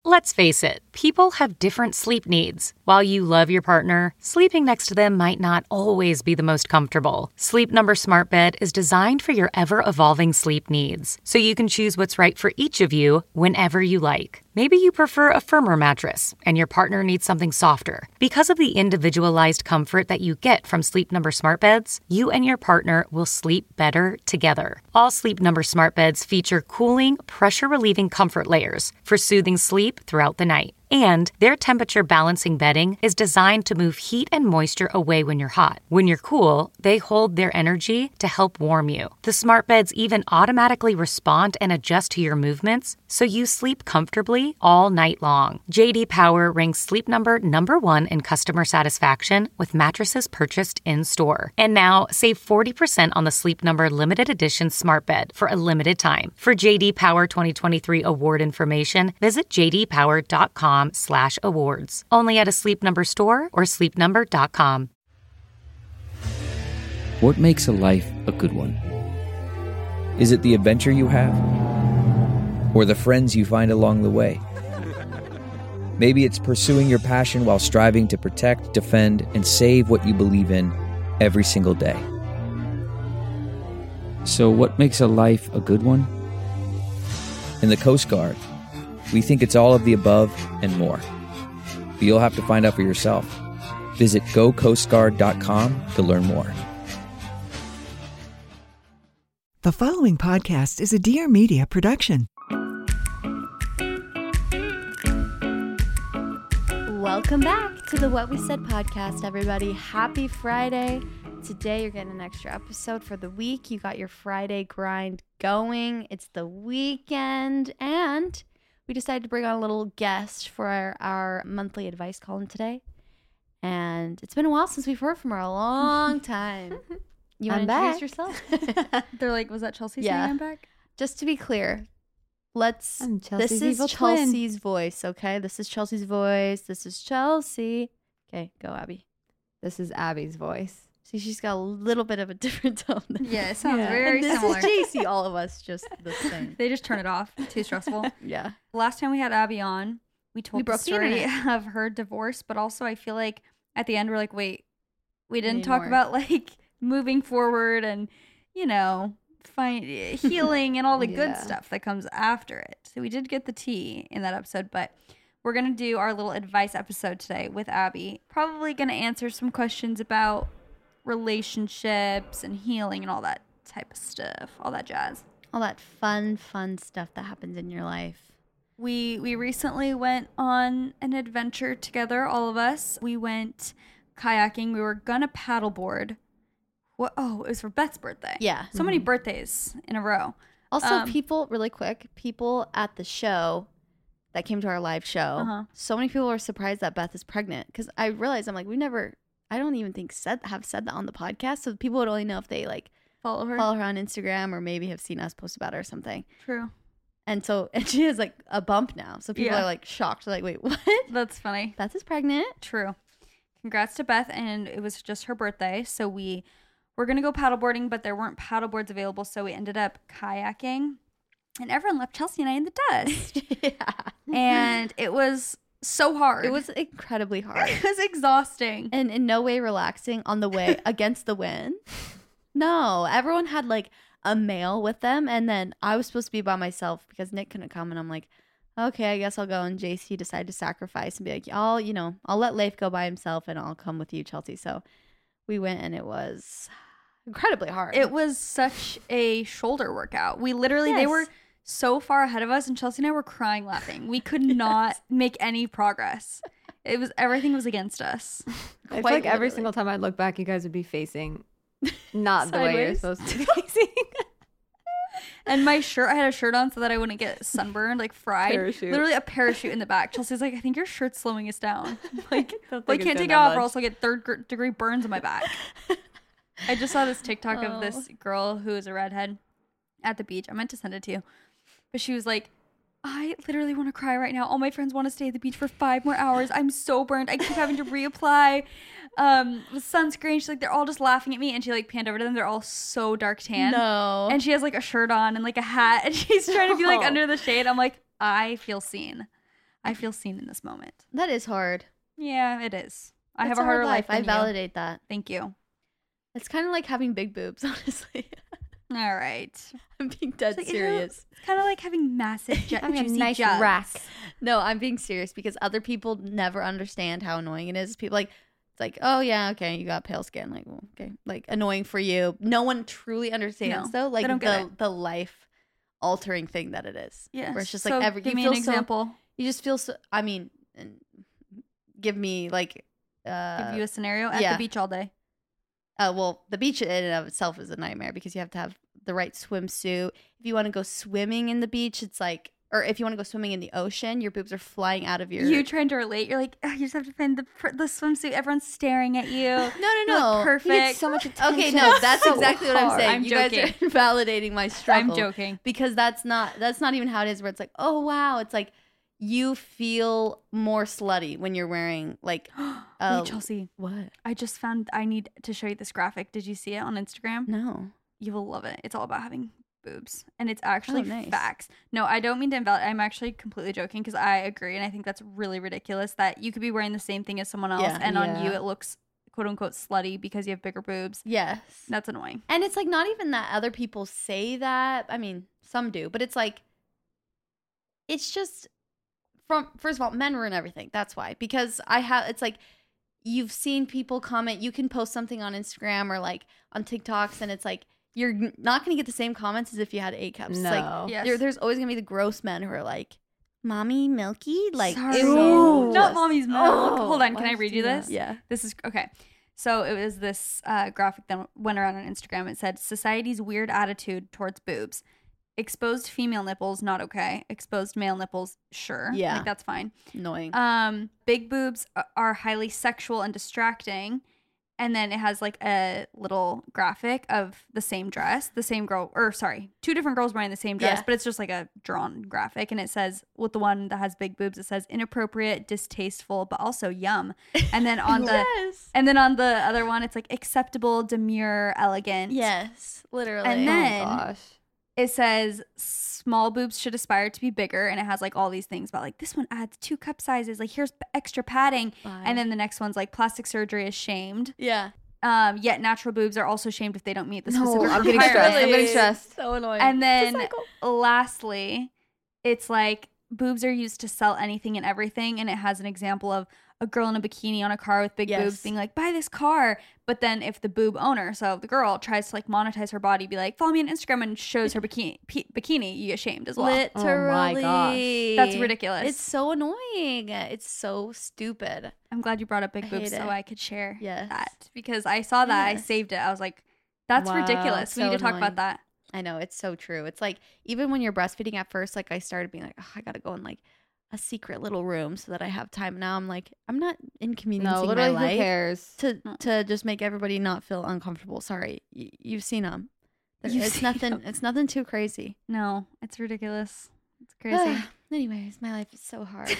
Let's face it, people have different sleep needs. While you love your partner, sleeping next to them might not always be the most comfortable. Sleep Number Smart Bed is designed for your ever-evolving sleep needs, so you can choose what's right for each of you whenever you like. Maybe you prefer a firmer mattress and your partner needs something softer. Because of the individualized comfort that you get from Sleep Number Smart Beds, you and your partner will sleep better together. All Sleep Number Smart Beds feature cooling, pressure-relieving comfort layers for soothing sleep throughout the night. And their temperature balancing bedding is designed to move heat and moisture away when you're hot. When you're cool, they hold their energy to help warm you. The smart beds even automatically respond and adjust to your movements, so you sleep comfortably all night long. JD Power ranks Sleep Number #1 in customer satisfaction with mattresses purchased in-store. And now, save 40% on the Sleep Number limited edition smart bed for a limited time. For JD Power 2023 award information, visit jdpower.com/awards. Only at a Sleep Number store or sleepnumber.com. What makes a life a good one? Is it the adventure you have? Or the friends you find along the way? Maybe it's pursuing your passion while striving to protect, defend, and save what you believe in every single day. So what makes a life a good one? In the Coast Guard, we think it's all of the above and more. But you'll have to find out for yourself. Visit gocoastguard.com to learn more. The following podcast is a Dear Media production. Welcome back to the What We Said podcast, everybody. Happy Friday. Today you're getting an extra episode for the week. You got your Friday grind going. It's the weekend, and we decided to bring on a little guest for our monthly advice column today. And it's been a while since we've heard from her, a long time. You want to introduce yourself? They're like, was that Chelsea saying I'm back? Just to be clear, this is evil Chelsea's voice, okay? This is Chelsea's voice. This is Chelsea. Okay, go, Abby. This is Abby's voice. See, she's got a little bit of a different tone. Yeah, it sounds very and similar. This is JC, all of us just the same. They just turn it off. Too stressful. Yeah. Last time we had Abby on, we told the story of her divorce, but also I feel like at the end we're like, wait, we didn't talk about like moving forward and, you know, healing and all the good stuff that comes after it. So we did get the tea in that episode, but we're going to do our little advice episode today with Abby. Probably going to answer some questions about relationships and healing and all that type of stuff, all that jazz. All that fun stuff that happens in your life. We recently went on an adventure together, all of us. We went kayaking. We were going to paddleboard. It was for Beth's birthday. Yeah. So many birthdays in a row. Also, people at the show that came to our live show, so many people are surprised that Beth is pregnant. Because I realized, I'm like, I don't even think have said that on the podcast. So people would only know if they like follow her on Instagram or maybe have seen us post about her or something. True. And she has like a bump now. So people are like shocked. They're like, wait, what? That's funny. Beth is pregnant. True. Congrats to Beth. And it was just her birthday. So we were going to go paddleboarding, but there weren't paddleboards available. So we ended up kayaking. And everyone left Chelsea and I in the dust. Yeah. And it was so hard. It was incredibly hard. It was exhausting. And in no way relaxing on the way against the wind. No, everyone had like a male with them. And then I was supposed to be by myself because Nick couldn't come. And I'm like, okay, I guess I'll go. And JC decided to sacrifice and be like, I'll let Leif go by himself and I'll come with you, Chelsea. So we went and it was incredibly hard. It was such a shoulder workout. We literally, they were so far ahead of us and Chelsea and I were crying laughing. We could not make any progress. Everything was against us. I feel like every single time I look back, you guys would be facing not the way you're supposed to be facing. And my shirt, I had a shirt on so that I wouldn't get sunburned, like fried. Parachute. Literally a parachute in the back. Chelsea's like, I think your shirt's slowing us down. Like, I can't it's take it off or else I'll get third-degree burns on my back. I just saw this TikTok of this girl who is a redhead at the beach. I meant to send it to you. But she was like, I literally want to cry right now. All my friends want to stay at the beach for 5 more hours. I'm so burned. I keep having to reapply with sunscreen. She's like, they're all just laughing at me. And she like panned over to them. They're all so dark tan. No. And she has like a shirt on and like a hat. And she's trying to be like under the shade. I'm like, I feel seen. I feel seen in this moment. That is hard. Yeah, it is. I have It's a harder life than I you. validate that. Thank you. It's kind of like having big boobs, honestly. All right. I'm being dead serious. It's kind of like having massive Having a juicy nice jugs. rack. No, I'm being serious because other people never understand how annoying it is. People like, it's like, oh yeah, okay, you got pale skin. Like, well, okay, like annoying for you. No one truly understands though. Like they don't get the life altering thing that it is. Yeah. Where it's just So like give me an example. You just feel so. I mean, give me like. Give you a scenario at yeah. the beach all day. Well, the beach in and of itself is a nightmare because you have to have the right swimsuit. If you want to go swimming in the beach, it's like, or if you want to go swimming in the ocean, your boobs are flying out of your. You trying to relate? You're like, you just have to find the swimsuit. Everyone's staring at you. No. You look perfect. You get so much attention. Okay, no, that's So exactly what I'm hard. saying. I'm You guys joking. are validating my struggle. I'm joking. Because that's not even how it is. Where it's like, oh wow, it's like you feel more slutty when you're wearing like. Wait, Chelsea, What? I just found. I need to show you this graphic. Did you see it on Instagram? No. You will love it. It's all about having boobs, and it's actually nice. facts. No, I don't mean to invalidate. I'm actually completely joking because I agree, and I think that's really ridiculous that you could be wearing the same thing as someone else, Yeah. and on you Yeah. it looks quote unquote slutty because you have bigger boobs. Yes. That's annoying. And it's like not even that other people say that. I mean, some do, but it's like, it's just from, first of all, men ruin everything. That's why. Because it's like, you've seen people comment, you can post something on Instagram or like on TikToks, and it's like, you're not going to get the same comments as if you had 8 cups. No. Like, Yes. there's always going to be the gross men who are like, Mommy, Milky? Like, Sorry. ew. Not mommy's milk. Oh, Hold on, can why I did read you you do this? that? Yeah. This is okay. So it was this graphic that went around on Instagram. It said, "Society's weird attitude towards boobs. Exposed female nipples, not okay. Exposed male nipples, sure. Yeah. Like, that's fine. Annoying. Big boobs are highly sexual and distracting." And then it has like a little graphic of the same dress, the same girl, or sorry, 2 different girls wearing the same dress, Yeah. but it's just like a drawn graphic. And it says, with the one that has big boobs, it says inappropriate, distasteful, but also yum. And then on the yes. and then on the other one, it's like acceptable, demure, elegant. Yes. Literally. And then Oh gosh. it says small boobs should aspire to be bigger, and it has like all these things about like this one adds 2 cup sizes, like here's extra padding. Bye. And then the next one's like plastic surgery is shamed. yeah. Yet natural boobs are also shamed if they don't meet the No, specific I'm getting stressed. I'm requirements. getting stressed. So annoying. And then It's a cycle. lastly, it's like boobs are used to sell anything and everything, and it has an example of a girl in a bikini on a car with big Yes. boobs being like, buy this car. But then if the boob owner, so the girl, tries to like monetize her body, be like, follow me on Instagram, and shows her bikini, you get shamed as well. Literally. Oh my gosh. That's ridiculous. It's so annoying. It's so stupid. I'm glad you brought up big I boobs hate so it. I could share Yes. that, because I saw that. I Yes. saved it. I was like, that's Wow, ridiculous. We so need to talk annoying. about that. I know. It's so true. It's like, even when you're breastfeeding at first, like I started being like, oh, I got to go in like a secret little room so that I have time. Now I'm like, I'm not inconveniencing No, my literally, who life cares? to just make everybody not feel uncomfortable. Sorry. You've seen them. You've It's seen nothing. 'em. It's nothing too crazy. No, it's ridiculous. It's crazy. Anyways, my life is so hard.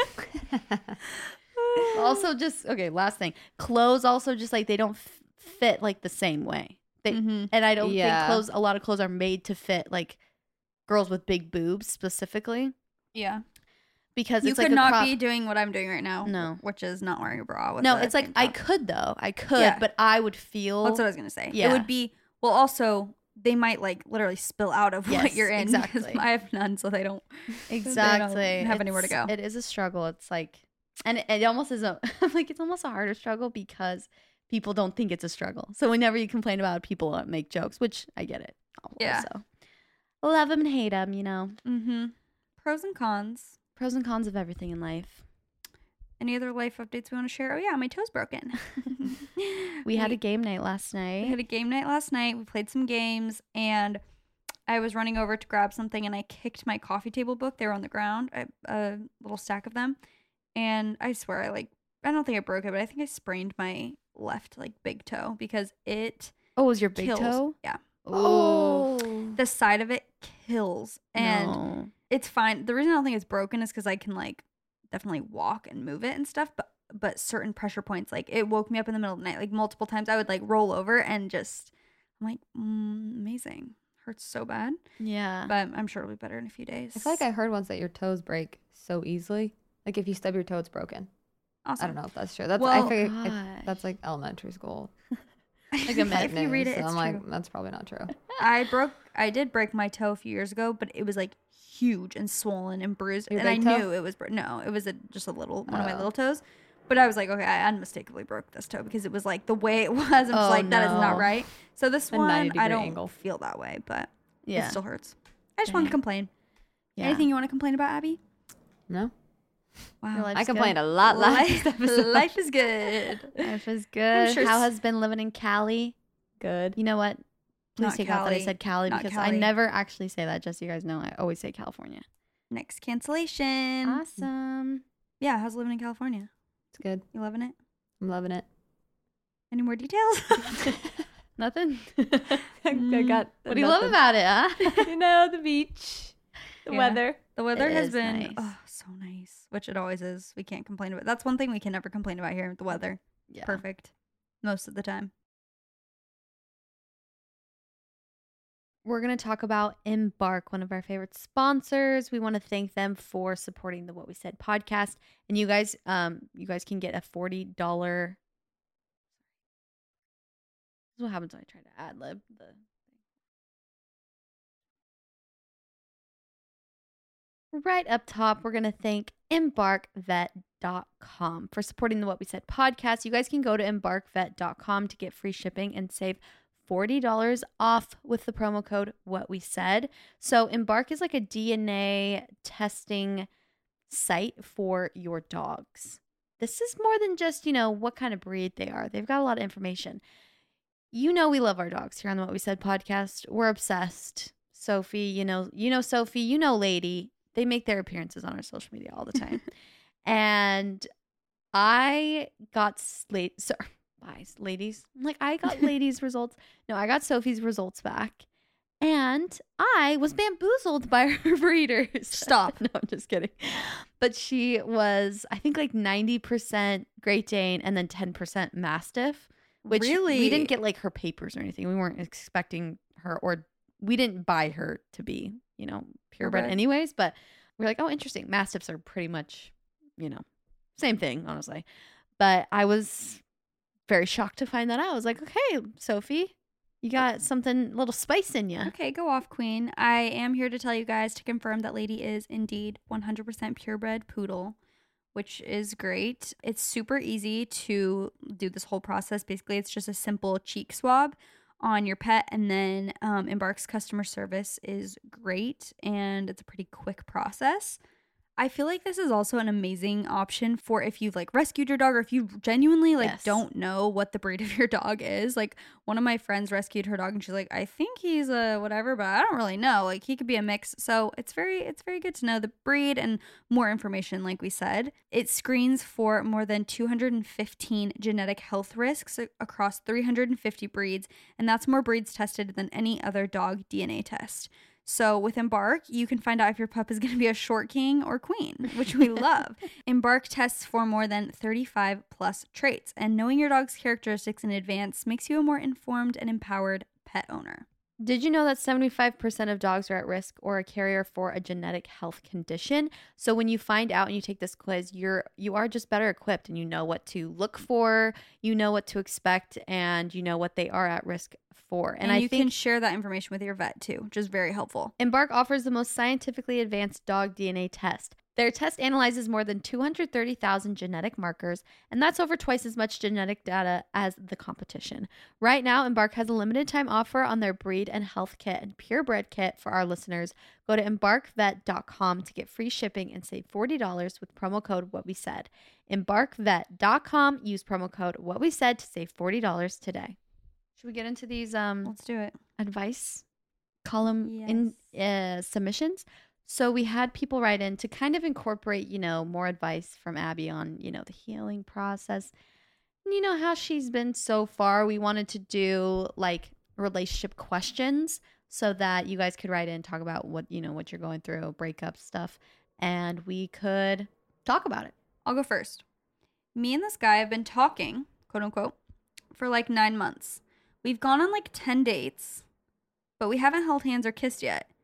Also, just okay. Last thing, clothes also just like they don't fit like the same way. They Mhm. and I don't Yeah. think clothes. A lot of clothes are made to fit like girls with big boobs specifically Yeah. because You it's could like a not crop. be doing what I'm doing right now. No. Which is not wearing a bra. With No, a it's like tank I top. could though. I could, Yeah. but I would feel. That's what I was gonna say. It Yeah. would be well. Also, they might like literally spill out of what Yes, you're in. because exactly. I have none, so they don't. Exactly. have anywhere to go. It is a struggle. It's like, and it almost is a. I'm like, it's almost a harder struggle because people don't think it's a struggle. So whenever you complain about it, people make jokes, which I get it. Yeah. So love them and hate them. You know, Mm-hmm. Pros and cons. pros and cons of everything in life. Any other life updates we want to share? Oh yeah, my toe's broken. We had a game night last We night. had a game night last night. We played some games, and I was running over to grab something, and I kicked my coffee table book. They were on the ground, a little stack of them, and I swear, I don't think I broke it, but I think I sprained my left like big toe because it Oh, it was your big kills. toe? Yeah, Oh, the side of it kills, and no. it's fine. The reason I don't think it's broken is because I can like definitely walk and move it and stuff, but certain pressure points, like it woke me up in the middle of the night, like multiple times. I would like roll over and just, I'm like, amazing. Hurts so bad, Yeah. but I'm sure it'll be better in a few days. I feel like I heard once that your toes break so easily. Like if you stub your toe, it's broken. Awesome. I don't know if that's true. That's that's like elementary school. Like a myth. If you read it, so it's I'm true. like, that's probably not true. I did break my toe a few years ago, but it was like huge and swollen and bruised, Your and I big toe? knew it was no, it was just a little one of my little toes. But I was like, okay, I unmistakably broke this toe because it was like the way it was. I'm just like, that is not right. So this one, I don't feel that way, but it still hurts. I just wanted to complain. Yeah. Anything you want to complain about, Abby? No. Wow. I complained a lot last episode. Life is good. Life is good. Sure How has been living in Cali? Good. You know what? Please Not take out that I Cali. said Cali Not because Cali. I never actually say that. Just so you guys know, I always say California. Next cancellation. Awesome. Yeah, how's living in California? It's good. You loving it? I'm loving it. Any more details? Nothing. I got. What do you love about it, huh? You know, the beach, the Yeah. weather. The weather It has is been nice. so nice, which it always is. We can't complain about. That's one thing we can never complain about here. The weather, Yeah. perfect, most of the time. We're going to talk about Embark, one of our favorite sponsors. We want to thank them for supporting the What We Said podcast. And you guys can get a $40. This is what happens when I try to ad lib the thing. Right up top, we're going to thank embarkvet.com for supporting the What We Said podcast. You guys can go to embarkvet.com to get free shipping and save $40 off with the promo code What We Said. So Embark is like a DNA testing site for your dogs. This is more than just, what kind of breed they are. They've got a lot of information. We love our dogs here on the What We Said podcast. We're obsessed. Sophie, you know Sophie, Lady. They make their appearances on our social media all the time. And I got ladies. I'm like, I got ladies' results. No, I got Sophie's results back. And I was bamboozled by her breeders. Stop. No, I'm just kidding. But she was, I think, like 90% Great Dane and then 10% Mastiff. Which Really? We didn't get like her papers or anything. We weren't expecting her, or we didn't buy her to be, purebred Okay. anyways. But we're like, oh, interesting. Mastiffs are pretty much, same thing, honestly. But I was very shocked to find that out. I was like, okay, Sophie, you got something, little spice in you. Okay, go off, Queen. I am here to tell you guys to confirm that Lady is indeed 100% purebred poodle, which is great. It's super easy to do this whole process. Basically, it's just a simple cheek swab on your pet, and then Embark's customer service is great, and it's a pretty quick process. I feel like this is also an amazing option for if you've rescued your dog, or if you genuinely Yes. don't know what the breed of your dog is. Like, one of my friends rescued her dog and she's like, I think he's a whatever, but I don't really know. Like, he could be a mix. So it's very good to know the breed and more information. Like we said, it screens for more than 215 genetic health risks across 350 breeds, and that's more breeds tested than any other dog DNA test. So with Embark, you can find out if your pup is going to be a short king or queen, which we love. Embark tests for more than 35 plus traits, and knowing your dog's characteristics in advance makes you a more informed and empowered pet owner. Did you know that 75% of dogs are at risk or a carrier for a genetic health condition? So when you find out and you take this quiz, you are just better equipped, and you know what to look for, you know what to expect, and you know what they are at risk for. And I think can share that information with your vet too, which is very helpful. Embark offers the most scientifically advanced dog DNA test. Their test analyzes more than 230,000 genetic markers, and that's over twice as much genetic data as the competition. Right now, Embark has a limited time offer on their breed and health kit and purebred kit for our listeners. Go to embarkvet.com to get free shipping and save $40 with promo code What We Said. Embarkvet.com. Use promo code What We Said to save $40 today. Should we get into these Let's do it. advice column in submissions? So we had people write in to kind of incorporate, more advice from Abby on, the healing process. And how she's been so far. We wanted to do relationship questions so that you guys could write in and talk about what you're going through, breakup stuff, and we could talk about it. I'll go first. Me and this guy have been talking, quote unquote, for 9 months. We've gone on 10 dates, but we haven't held hands or kissed yet.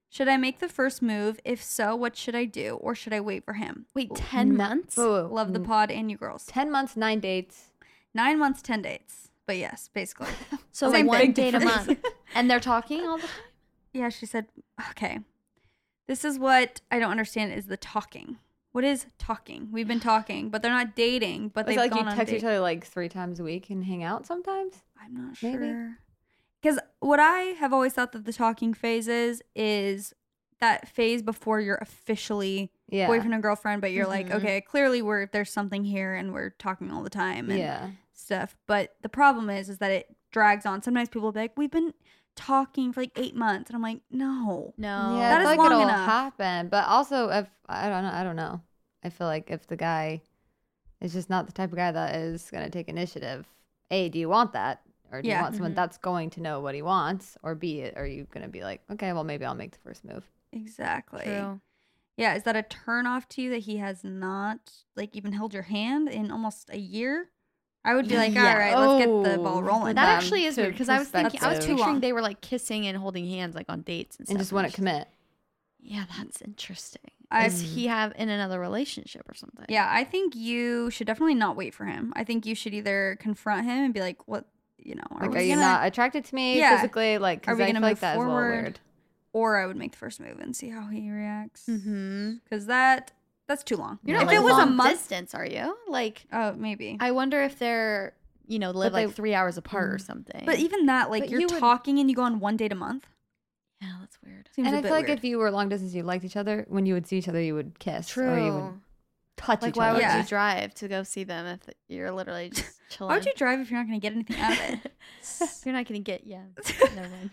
Should I make the first move? If so, what should I do? Or should I wait for him? Wait, 10 months? Love the pod and you girls. 10 months, 9 dates. 9 months, 10 dates. But yes, basically. So like 1 date a month. And they're talking all the time? Yeah, she said, okay. This is what I don't understand is the talking. What is talking? We've been talking, but they're not dating. But they've like gone you on text dates. each other like 3 times a week and hang out sometimes? I'm not Maybe. sure. Because what I have always thought that the talking phase is that phase before you're officially boyfriend and girlfriend, but you're like, okay, clearly there's something here and we're talking all the time and stuff. But the problem is that it drags on. Sometimes people will be like, we've been talking for like 8 months. And I'm like, no. Yeah, that I is feel like long it'll enough. happen. But also, if I don't know. I feel like if the guy is just not the type of guy that is going to take initiative, A, do you want that? Or do you want someone that's going to know what he wants? Or B, are you going to be like, okay, well, maybe I'll make the first move? Exactly. True. Yeah, is that a turn off to you that he has not like even held your hand in almost a year? I would be like, all right, let's get the ball rolling. That actually is weird because I was perspective. picturing they were like kissing and holding hands like on dates and stuff. And just wouldn't commit. Yeah, that's interesting. Does Does he have in another relationship or something? Yeah, I think you should definitely not wait for him. I think you should either confront him and be like, what, Are you not attracted to me physically? Like, are we going gonna to move like that forward? is a little weird. Or I would make the first move and see how he reacts. Mm-hmm. Because that's too long. You're not if like it was long a month, distance, are you? Like, oh, maybe. I wonder if they're, live But like they- 3 hours apart or something. But even that, like, But you're you would- talking and you go on 1 date a month. yeah, that's weird. Seems And a I bit feel like weird. if you were long distance, you liked each other. When you would see each other, you would kiss. Or you would touch Like, each why other. would Yeah. you drive to go see them if you're literally just chilling? Why would you drive if you're not going to get anything out of it? You're not gonna get Never mind.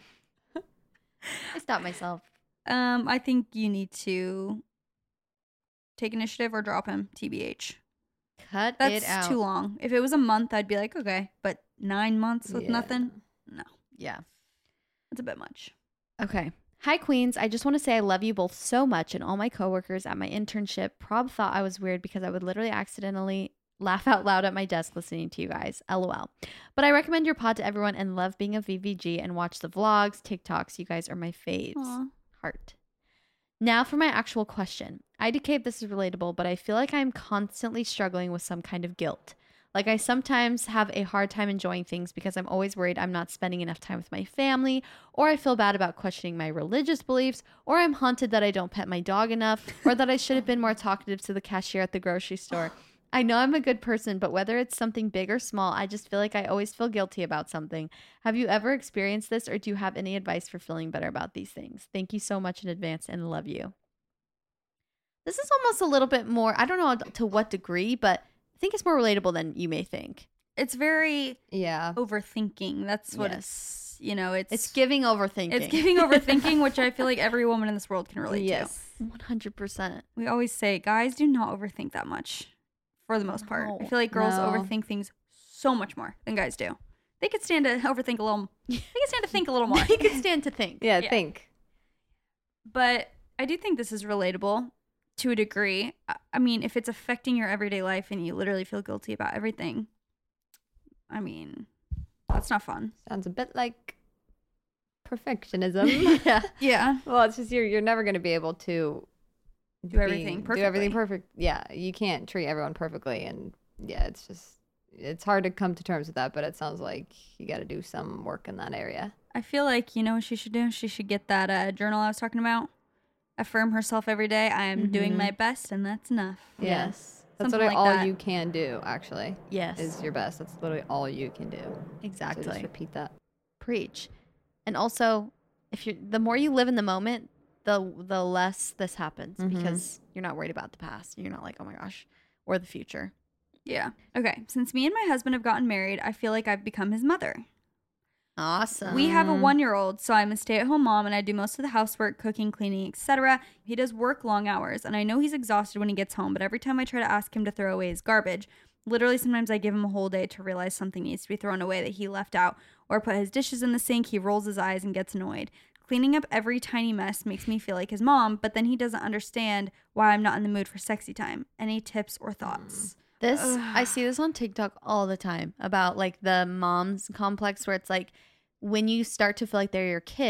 I stopped myself. I think you need to take initiative or drop him, TBH. Cut That's it out. too long. If it was a month, I'd be like, okay. But 9 months with Yeah. nothing? No. Yeah. That's a bit much. Okay. Hi, Queens. I just want to say I love you both so much, and all my coworkers at my internship prob thought I was weird because I would literally accidentally laugh out loud at my desk listening to you guys. LOL. But I recommend your pod to everyone and love being a VVG and watch the vlogs, TikToks. You guys are my faves. Aw. Heart. Now for my actual question. IDK, if this is relatable, but I feel like I'm constantly struggling with some kind of guilt. Like I sometimes have a hard time enjoying things because I'm always worried I'm not spending enough time with my family, or I feel bad about questioning my religious beliefs, or I'm haunted that I don't pet my dog enough, or that I should have been more talkative to the cashier at the grocery store. I know I'm a good person, but whether it's something big or small, I just feel like I always feel guilty about something. Have you ever experienced this, or do you have any advice for feeling better about these things? Thank you so much in advance and love you. This is almost a little bit more, I don't know to what degree, but I think it's more relatable than you may think. It's very Yeah. overthinking. That's what Yes. it's giving overthinking. It's giving overthinking, which I feel like every woman in this world can relate Yes. 100%. to. We always say, guys, do not overthink that much for the most part. I No. feel like girls No. overthink things so much more than guys do. They could stand to overthink a little. They could stand to think a little more. You can stand to think. Yeah, Yeah. think. But I do think this is relatable to a degree. I mean, if it's affecting your everyday life and you literally feel guilty about everything, I mean, that's not fun. Sounds a bit like perfectionism. Yeah. Yeah. Well, it's just you're never going to be able to Do everything do everything perfectly. perfect. Yeah, you can't treat everyone perfectly, and yeah, it's hard to come to terms with that. But it sounds like you got to do some work in that area. I feel like, you know what she should do? She should get that journal I was talking about. Affirm herself every day. I am doing my best, and that's enough. Yeah. Yes. That's Something literally like all that. you can do. Actually, Yes. is your best. That's literally all you can do. So Exactly. just repeat that. Preach. And also, if you're the more you live in the moment, the less this happens because you're not worried about the past. You're not like, oh my gosh, or the future. Yeah. Okay. Since me and my husband have gotten married, I feel like I've become his mother. Awesome. We have a 1-year-old, so I'm a stay-at-home mom and I do most of the housework, cooking, cleaning, etc. He does work long hours, and I know he's exhausted when he gets home, but every time I try to ask him to throw away his garbage, literally sometimes I give him a whole day to realize something needs to be thrown away that he left out, or put his dishes in the sink, he rolls his eyes and gets annoyed. Cleaning up every tiny mess makes me feel like his mom, but then he doesn't understand why I'm not in the mood for sexy time. Any tips or thoughts? This I see this on TikTok all the time about like the mom's complex where it's like when you start to feel like they're your kid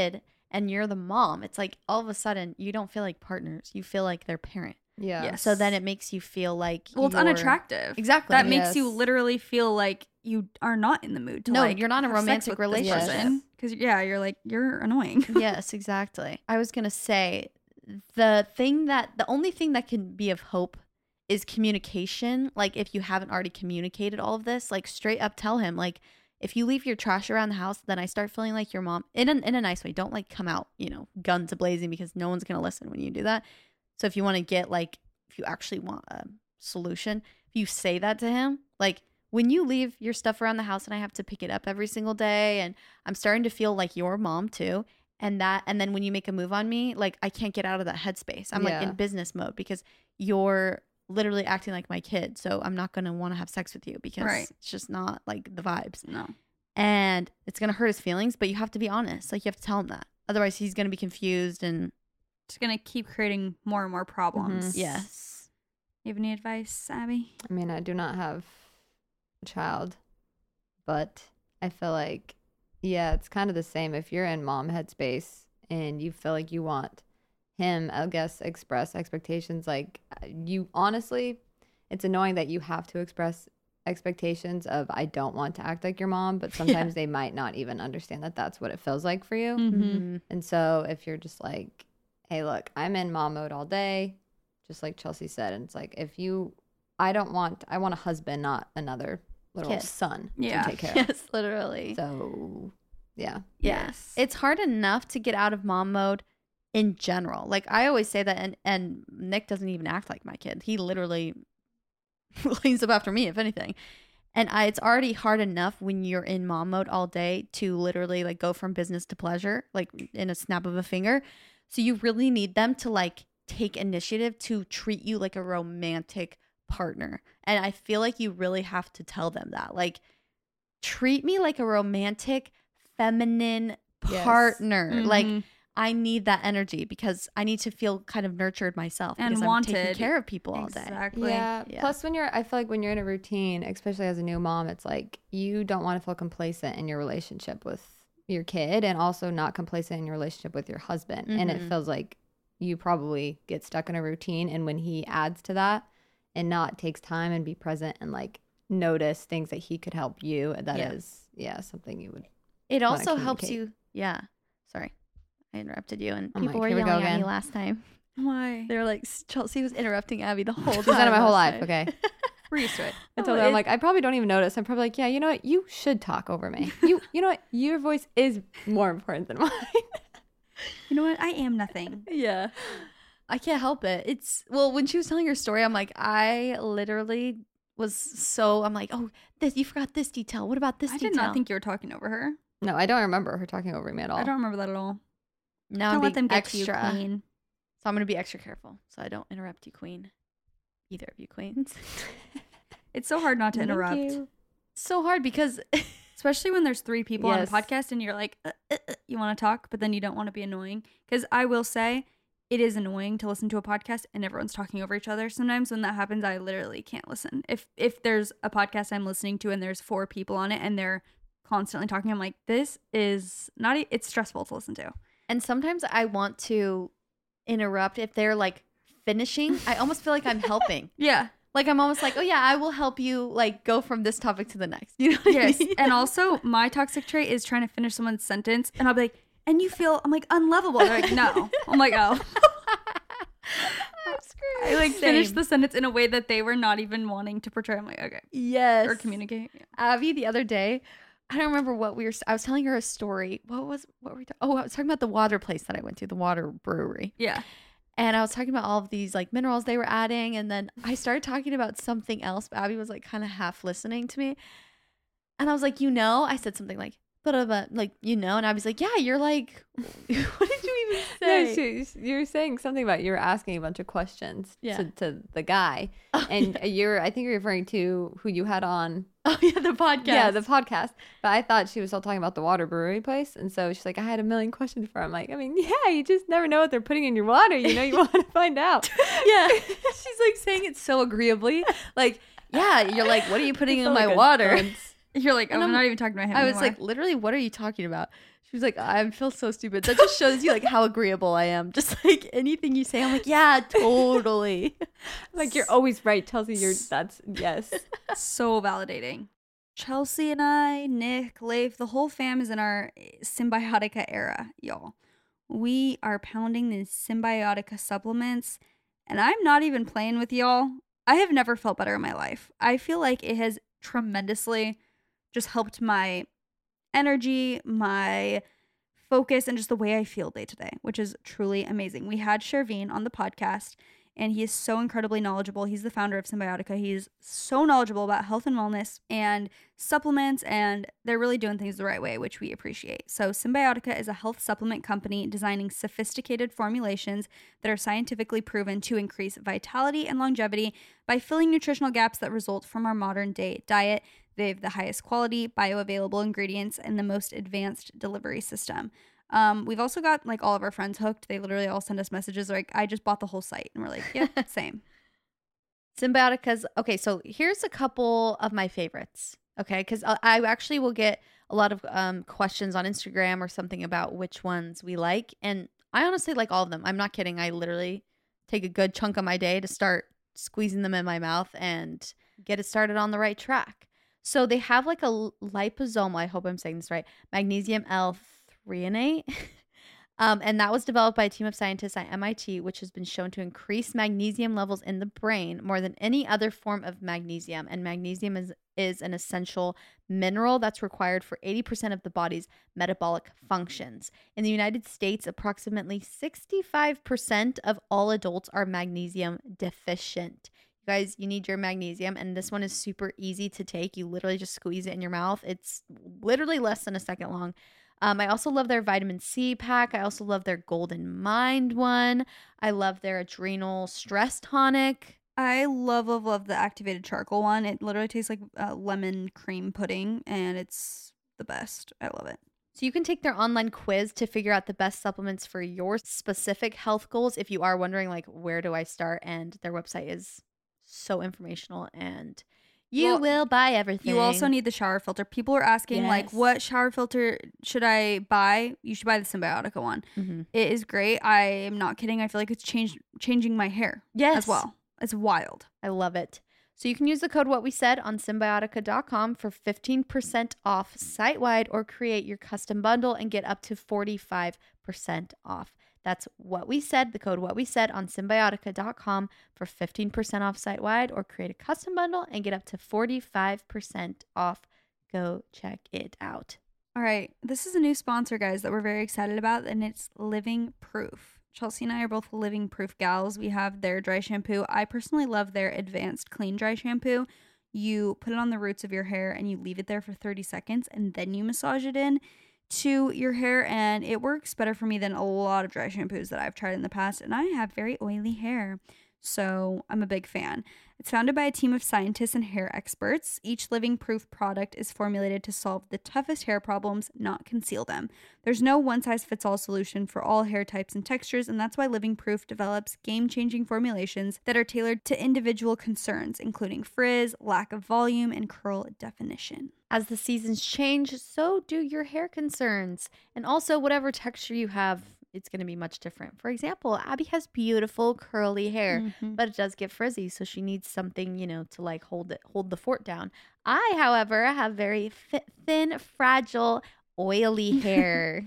and you're the mom, it's like all of a sudden you don't feel like partners. You feel like their parent. Yeah. Yes. So then it makes you feel like it's unattractive. Exactly. That makes you literally feel like you are not in the mood to you're not in a romantic relationship. Because you're like, you're annoying. Yes, exactly. I was going to say the only thing that can be of hope is communication. Like if you haven't already communicated all of this, like straight up tell him, like, if you leave your trash around the house, then I start feeling like your mom in a nice way. Don't like come out, guns a-blazing, because no one's going to listen when you do that. So if you want to get if you actually want a solution, if you say that to him, like, when you leave your stuff around the house and I have to pick it up every single day and I'm starting to feel like your mom too. And then when you make a move on me, like I can't get out of that headspace. I'm like in business mode because you're literally acting like my kid. So I'm not going to want to have sex with you because it's just not like the vibes. No. And it's going to hurt his feelings, but you have to be honest. Like you have to tell him that. Otherwise he's going to be confused and it's going to keep creating more and more problems. Mm-hmm. Yes. You have any advice, Abby? I mean, I do not have a child, but I feel like, it's kind of the same. If you're in mom headspace and you feel like you want him, I guess, express expectations, like you honestly, it's annoying that you have to express expectations of, I don't want to act like your mom, but sometimes they might not even understand that that's what it feels like for you. Mm-hmm. And so if you're just like, hey, look, I'm in mom mode all day, just like Chelsea said, and it's like, I want a husband, not another little son to take care of. Yes, literally. So, yeah. Yes. It's hard enough to get out of mom mode in general. Like I always say that, and Nick doesn't even act like my kid. He literally cleans up after me, if anything. And it's already hard enough when you're in mom mode all day to literally like go from business to pleasure, like in a snap of a finger. So you really need them to like take initiative to treat you like a romantic partner. And I feel like you really have to tell them that. Like, treat me like a romantic, feminine partner. Mm-hmm. Like, I need that energy because I need to feel kind of nurtured myself and because wanted. I'm taking care of people all day. Exactly. Yeah. Plus, I feel like when you're in a routine, especially as a new mom, it's like you don't want to feel complacent in your relationship with your kid and also not complacent in your relationship with your husband. And it feels like you probably get stuck in a routine. And when he adds to that and not takes time and be present and like notice things that he could help you, that is something you would. It also helps you. Yeah. Sorry. I interrupted you and people were yelling at me last time. Why? They were like, Chelsea was interrupting Abby the whole time. She's out of my whole life. Okay. We're used to it. I told her, I'm like, I probably don't even notice. I'm probably like, yeah, you know what? You should talk over me. You know what? Your voice is more important than mine. You know what? I am nothing. Yeah. I can't help it. When she was telling her story, I'm like, I literally I'm like, oh, you forgot this detail. What about this detail? I did not think you were talking over her. No, I don't remember her talking over me at all. I don't remember that at all. Now don't I'm let them get extra. to you, queen. So I'm going to be extra careful so I don't interrupt you, queen. Either of you queens. It's so hard not to interrupt. It's so hard because especially when there's 3 people on a podcast and you're like, you want to talk, but then you don't want to be annoying. Because I will say, it is annoying to listen to a podcast and everyone's talking over each other. Sometimes when that happens, I literally can't listen. If there's a podcast I'm listening to and there's 4 people on it and they're constantly talking, I'm like, this is not, it's stressful to listen to. And sometimes I want to interrupt if they're like finishing. I almost feel like I'm helping. Yeah. Like I'm almost like, oh yeah, I will help you like go from this topic to the next. You know what I mean? And also my toxic trait is trying to finish someone's sentence and I'll be like, and you feel, I'm like, unlovable. They're like, no. I'm like, oh. I'm screwed. I like finished the sentence in a way that they were not even wanting to portray. I'm like, okay. Yes. Or communicate. Yeah. Abby the other day, I don't remember what I was telling her a story. What were we talking? Oh, I was talking about the water place that I went to, the water brewery. Yeah. And I was talking about all of these like minerals they were adding. And then I started talking about something else. But Abby was like kind of half listening to me. And I was like, I said something like, like, and I was like, yeah, you're like, what did you even say? No, you were saying something about you were asking a bunch of questions to the guy. And I think you're referring to who you had on. Oh, yeah, the podcast. Yeah, the podcast. But I thought she was still talking about the water brewery place. And so she's like, I had a million questions for her. I'm like, I mean, yeah, you just never know what they're putting in your water. You want to find out. Yeah. She's like saying it so agreeably. Like, yeah, you're like, what are you putting in my water? You're like, I'm not even talking about him I anymore. was like, literally, what are you talking about? She was like, I feel so stupid. That just shows you like how agreeable I am. Just like anything you say, I'm like, yeah, totally. Like you're always right. Chelsea, that's yes. So validating. Chelsea and I, Nick, Leif, the whole fam is in our Symbiotica era, y'all. We are pounding these Symbiotica supplements, and I'm not even playing with y'all. I have never felt better in my life. I feel like it has tremendously just helped my energy, my focus, and just the way I feel day to day, which is truly amazing. We had Shervin on the podcast, and he is so incredibly knowledgeable. He's the founder of Symbiotica. He's so knowledgeable about health and wellness and supplements, and they're really doing things the right way, which we appreciate. So Symbiotica is a health supplement company designing sophisticated formulations that are scientifically proven to increase vitality and longevity by filling nutritional gaps that result from our modern day diet. They have the highest quality, bioavailable ingredients, and the most advanced delivery system. We've also got like all of our friends hooked. They literally all send us messages like, I just bought the whole site. And we're like, yeah, same. Symbiotica's, okay, so here's a couple of my favorites, okay? Because I actually will get a lot of questions on Instagram or something about which ones we like. And I honestly like all of them. I'm not kidding. I literally take a good chunk of my day to start squeezing them in my mouth and get it started on the right track. So they have like a liposomal, I hope I'm saying this right, magnesium L-threonate. And that was developed by a team of scientists at MIT, which has been shown to increase magnesium levels in the brain more than any other form of magnesium. And magnesium is an essential mineral that's required for 80% of the body's metabolic functions. In the United States, approximately 65% of all adults are magnesium deficient. Guys, you need your magnesium, and this one is super easy to take. You literally just squeeze it in your mouth. It's literally less than a second long. I also love their vitamin C pack. I also love their Golden Mind one. I love their adrenal stress tonic. I love the activated charcoal one. It literally tastes like lemon cream pudding, and it's the best. I love it. So you can take their online quiz to figure out the best supplements for your specific health goals if you are wondering, like, where do I start? And their website is so informational, and you will buy everything. You also need the shower filter. People are asking, like, what shower filter should I buy? You should buy the Symbiotica one. Mm-hmm. It is great. I am not kidding. I feel like it's changing my hair as well. It's wild. I love it. So you can use the code What We Said on Symbiotica.com for 15% off site-wide, or create your custom bundle and get up to 45% off. That's What We Said, the code What We Said on Symbiotica.com for 15% off site-wide, or create a custom bundle and get up to 45% off. Go check it out. All right. This is a new sponsor, guys, that we're very excited about, and it's Living Proof. Chelsea and I are both Living Proof gals. We have their dry shampoo. I personally love their advanced clean dry shampoo. You put it on the roots of your hair and you leave it there for 30 seconds, and then you massage it in to your hair, and it works better for me than a lot of dry shampoos that I've tried in the past, and I have very oily hair, so I'm a big fan. It's founded by a team of scientists and hair experts. Each Living Proof product is formulated to solve the toughest hair problems, not conceal them. There's no one-size-fits-all solution for all hair types and textures, and that's why Living Proof develops game-changing formulations that are tailored to individual concerns, including frizz, lack of volume, and curl definition. As the seasons change, so do your hair concerns. And also, whatever texture you have, it's going to be much different. For example, Abby has beautiful curly hair, but it does get frizzy, so she needs something, to like hold the fort down. I, however, have very thin, fragile, oily hair.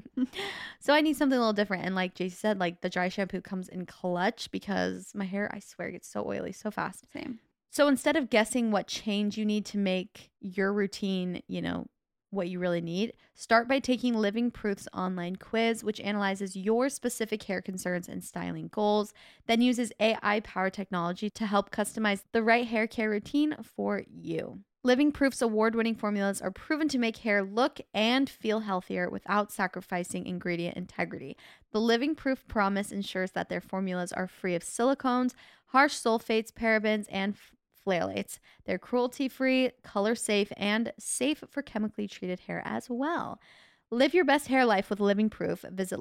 So I need something a little different. And like JC said, like the dry shampoo comes in clutch, because my hair, I swear, gets so oily so fast. Same. So instead of guessing what change you need to make your routine, what you really need, start by taking Living Proof's online quiz, which analyzes your specific hair concerns and styling goals, then uses AI-powered technology to help customize the right hair care routine for you. Living Proof's award-winning formulas are proven to make hair look and feel healthier without sacrificing ingredient integrity. The Living Proof promise ensures that their formulas are free of silicones, harsh sulfates, parabens, and phthalates. They're cruelty-free, color-safe, and safe for chemically treated hair as well. Live your best hair life with Living Proof. Visit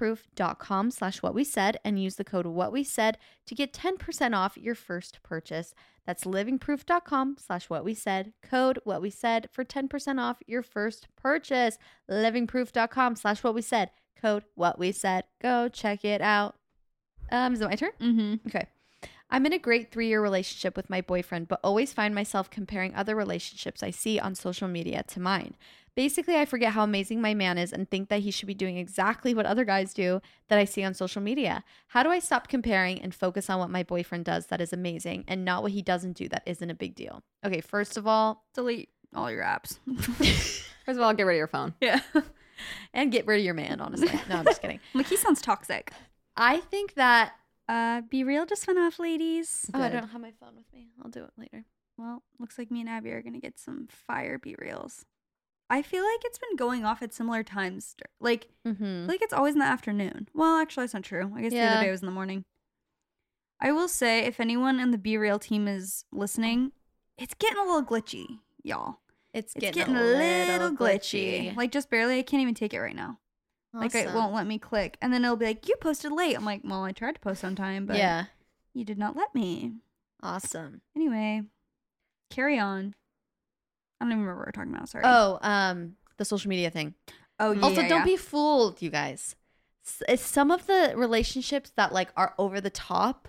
livingproof.com/whatwesaid and use the code whatwesaid to get 10% off your first purchase. That's livingproof.com/whatwesaid, code whatwesaid for 10% off your first purchase. Livingproof.com/whatwesaid, code whatwesaid. Go check it out. Is it my turn? Mm-hmm. Okay. I'm in a great 3-year relationship with my boyfriend, but always find myself comparing other relationships I see on social media to mine. Basically, I forget how amazing my man is and think that he should be doing exactly what other guys do that I see on social media. How do I stop comparing and focus on what my boyfriend does that is amazing and not what he doesn't do that isn't a big deal? Okay, first of all, delete all your apps. First of all, get rid of your phone. Yeah. And get rid of your man, honestly. No, I'm just kidding. Like, he sounds toxic. I think that... Be Real just went off, ladies. Oh, I don't have my phone with me. I'll do it later. Well, looks like me and Abby are going to get some fire Be Reals. I feel like it's been going off at similar times. Like, I feel like it's always in the afternoon. Well, actually, that's not true. I guess the other day was in the morning. I will say, if anyone in the Be Real team is listening, it's getting a little glitchy, y'all. It's getting a little glitchy. Like, just barely. I can't even take it right now. Awesome. Like, it won't let me click. And then it'll be like, you posted late. I'm like, well, I tried to post on time, but you did not let me. Awesome. Anyway, carry on. I don't even remember what we're talking about. Sorry. Oh, the social media thing. Oh, yeah. Also, don't be fooled, you guys. Some of the relationships that like are over the top.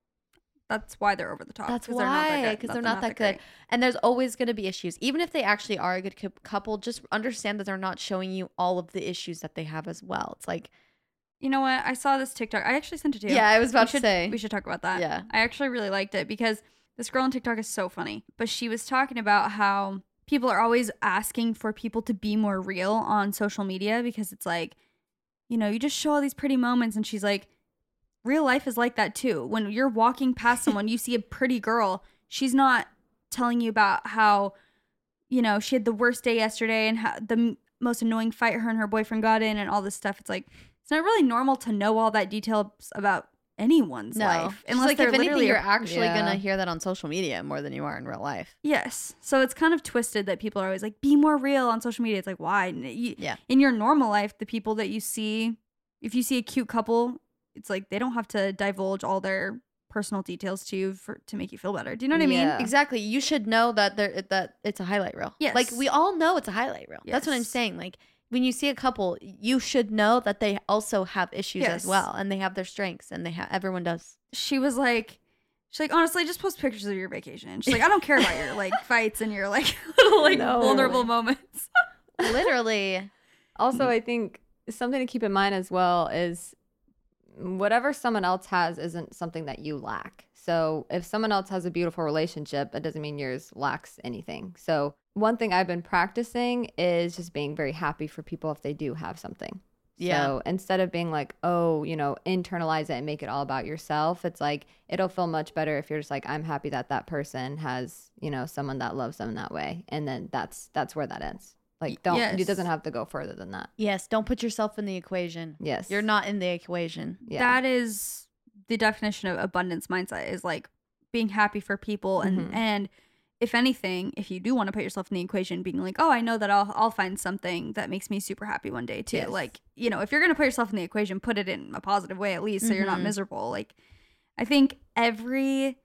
That's why they're over the top. That's why, because they're not that good. And there's always going to be issues. Even if they actually are a good couple, just understand that they're not showing you all of the issues that they have as well. It's like, you know what? I saw this TikTok. I actually sent it to you. Yeah, I was about to say. We should talk about that. Yeah. I actually really liked it because this girl on TikTok is so funny. But she was talking about how people are always asking for people to be more real on social media because it's like, you know, you just show all these pretty moments. And she's like, real life is like that too. When you're walking past someone, you see a pretty girl. She's not telling you about how, you know, she had the worst day yesterday and how the most annoying fight her and her boyfriend got in and all this stuff. It's like, it's not really normal to know all that details about anyone's life. Unless like, if anything, you're actually going to hear that on social media more than you are in real life. Yes. So it's kind of twisted that people are always like, be more real on social media. It's like, why? In your normal life, the people that you see, if you see a cute couple, it's like they don't have to divulge all their personal details to you to make you feel better. Do you know what I mean? Exactly. You should know that that it's a highlight reel. Yes. Like we all know it's a highlight reel. Yes. That's what I'm saying. Like when you see a couple, you should know that they also have issues as well, and they have their strengths, and everyone does. She's like, honestly, just post pictures of your vacation. She's like, I don't care about your like fights and your like little vulnerable moments. Literally. Also, I think something to keep in mind as well is whatever someone else has isn't something that you lack. So if someone else has a beautiful relationship, that doesn't mean yours lacks anything. So one thing I've been practicing is just being very happy for people if they do have something. Yeah. So instead of being like, oh, you know, internalize it and make it all about yourself, it's like, it'll feel much better if you're just like, I'm happy that that person has, you know, someone that loves them that way. And then that's where that ends. Like, it doesn't have to go further than that. Yes. Don't put yourself in the equation. Yes. You're not in the equation. Yeah. That is the definition of abundance mindset, is like being happy for people. And if anything, if you do want to put yourself in the equation, being like, oh, I know that I'll find something that makes me super happy one day too. Yes. Like, you know, if you're going to put yourself in the equation, put it in a positive way, at least, so you're not miserable. Like, I think every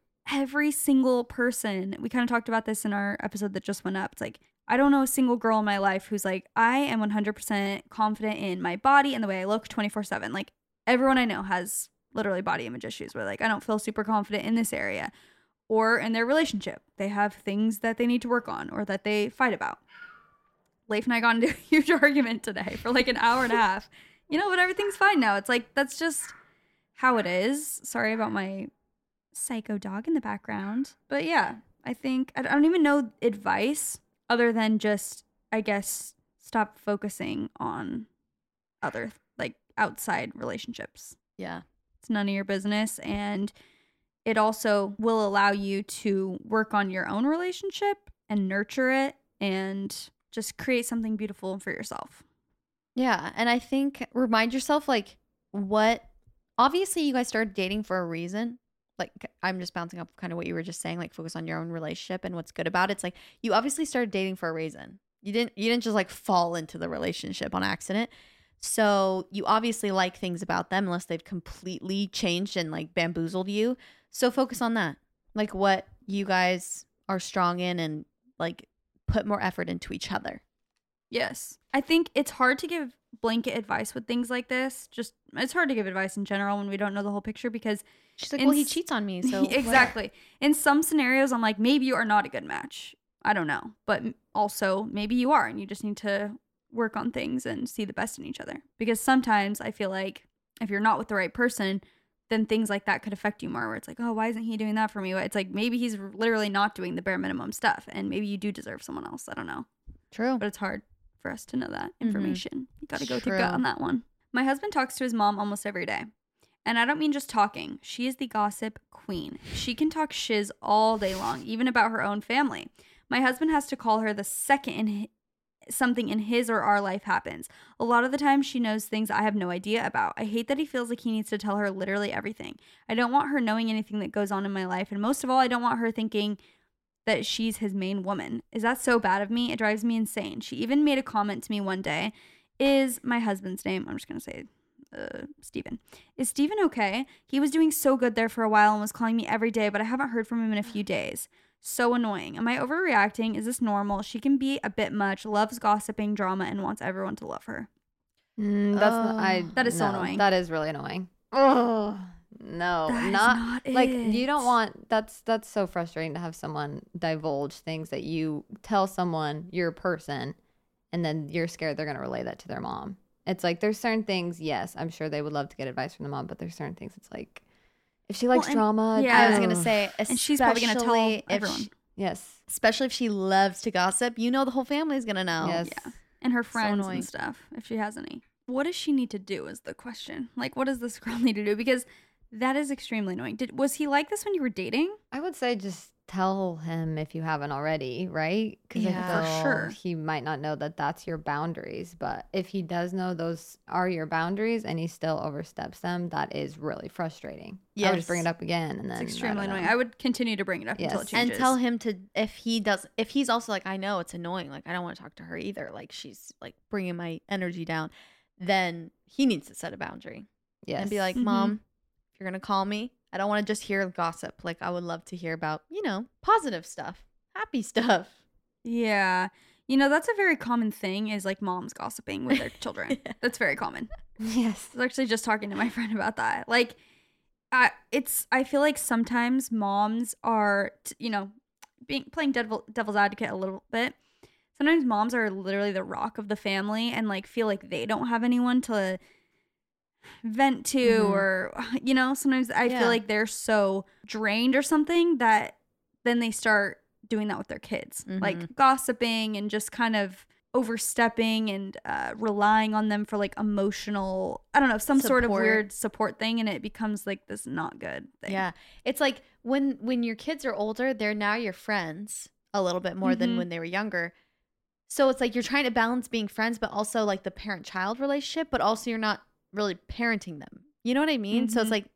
single person, we kind of talked about this in our episode that just went up. It's like, I don't know a single girl in my life who's like, I am 100% confident in my body and the way I look 24/7. Like, everyone I know has literally body image issues where like, I don't feel super confident in this area. Or in their relationship, they have things that they need to work on or that they fight about. Leif and I got into a huge argument today for like an hour and a half. You know, but everything's fine now. It's like, that's just how it is. Sorry about my psycho dog in the background. But yeah, I think, I don't even know advice other than just, I guess, stop focusing on other, like, outside relationships. Yeah. It's none of your business. And it also will allow you to work on your own relationship and nurture it and just create something beautiful for yourself. Yeah. And I think remind yourself, like, obviously you guys started dating for a reason. Like, I'm just bouncing off kind of what you were just saying, like, focus on your own relationship and what's good about it. It's like, you obviously started dating for a reason. You didn't just like fall into the relationship on accident. So you obviously like things about them unless they've completely changed and like bamboozled you. So focus on that. Like what you guys are strong in and like put more effort into each other. Yes. I think it's hard to give blanket advice with things like this. Just it's hard to give advice in general when we don't know the whole picture because she's like, well, he cheats on me. So exactly. In some scenarios, I'm like, maybe you are not a good match. I don't know. But also maybe you are and you just need to work on things and see the best in each other. Because sometimes I feel like if you're not with the right person, then things like that could affect you more where it's like, oh, why isn't he doing that for me? It's like maybe he's literally not doing the bare minimum stuff and maybe you do deserve someone else. I don't know. True. But it's hard for us to know that information. You got to go with your gut on that one. My husband talks to his mom almost every day. And I don't mean just talking. She is the gossip queen. She can talk shiz all day long, even about her own family. My husband has to call her the second something in his or our life happens. A lot of the time she knows things I have no idea about. I hate that he feels like he needs to tell her literally everything. I don't want her knowing anything that goes on in my life. And most of all, I don't want her thinking that she's his main woman. Is that so bad of me? It drives me insane. She even made a comment to me one day. Is my husband's name, I'm just going to say Steven. Is Steven okay? He was doing so good there for a while and was calling me every day, but I haven't heard from him in a few days. So annoying. Am I overreacting? Is this normal? She can be a bit much, loves gossiping, drama, and wants everyone to love her. That is so annoying. That is really annoying. Oh, no. Not like it. You don't want, that's so frustrating to have someone divulge things that you tell someone, you're a person, and then you're scared they're going to relay that to their mom. It's like there's certain things, yes, I'm sure they would love to get advice from the mom, but there's certain things it's like, if she likes drama. Yeah, I was going to say, and she's probably going to tell everyone. Yes. Especially if she loves to gossip, you know the whole family's going to know. Yes. Yeah. And her friends and stuff, if she has any. What does she need to do is the question. Like, what does this girl need to do? Because that is extremely annoying. Was he like this when you were dating? I would say just tell him if you haven't already, right? Because for sure. He might not know that that's your boundaries. But if he does know those are your boundaries and he still oversteps them, that is really frustrating. Yes. I would just bring it up again. And then it's extremely annoying. I would continue to bring it up until it changes. And tell him to, if he's also like, I know it's annoying. Like, I don't want to talk to her either. Like, she's like bringing my energy down. Then he needs to set a boundary. Yes. And be like, Mom, if you're going to call me, I don't want to just hear gossip. Like, I would love to hear about, positive stuff, happy stuff. Yeah. That's a very common thing is like moms gossiping with their children. Yeah. That's very common. Yes. I was actually just talking to my friend about that. Like, I feel like sometimes moms are, playing devil's advocate a little bit. Sometimes moms are literally the rock of the family and like feel like they don't have anyone to vent to or sometimes I feel like they're so drained or something that then they start doing that with their kids, like gossiping and just kind of overstepping and relying on them for like emotional, I don't know, some sort of weird support thing, and it becomes like this not good thing. Yeah, it's like when your kids are older, they're now your friends a little bit more than when they were younger. So it's like you're trying to balance being friends but also like the parent-child relationship, but also you're not really parenting them. You know what I mean? So it's like,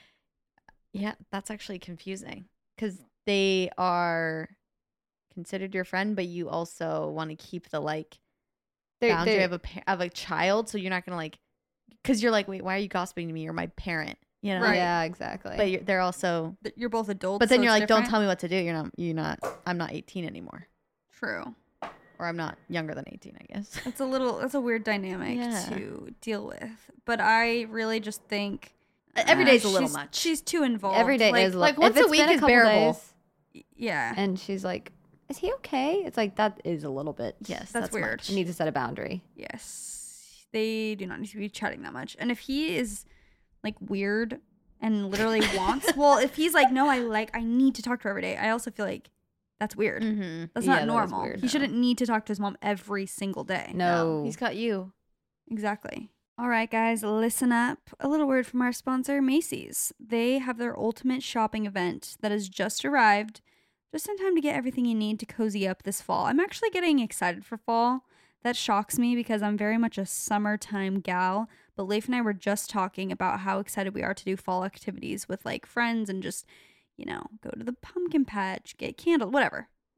that's actually confusing because they are considered your friend, but you also want to keep the boundary of a child. So you're not gonna because you're like, wait, why are you gossiping to me? You're my parent. Right. Yeah, exactly. But they're also you're both adults. But then so you're like, different. Don't tell me what to do. You're not. I'm not 18 anymore. True. Or I'm not younger than 18, I guess. That's a weird dynamic to deal with. But I really just think every day's a little much. She's too involved. Every day is like once a week is bearable. Days, and she's like, is he okay? It's like, that is a little bit. Yes, that's weird. Much. You need to set a boundary. Yes. They do not need to be chatting that much. And if he is like weird and literally wants, well, if he's like, no, I need to talk to her every day. I also feel like that's weird. That's not normal. That weird, he shouldn't need to talk to his mom every single day. No. He's got you. Exactly. All right, guys, listen up. A little word from our sponsor, Macy's. They have their ultimate shopping event that has just arrived, just in time to get everything you need to cozy up this fall. I'm actually getting excited for fall. That shocks me because I'm very much a summertime gal. But Leif and I were just talking about how excited we are to do fall activities with like friends and just, go to the pumpkin patch, get candles, whatever.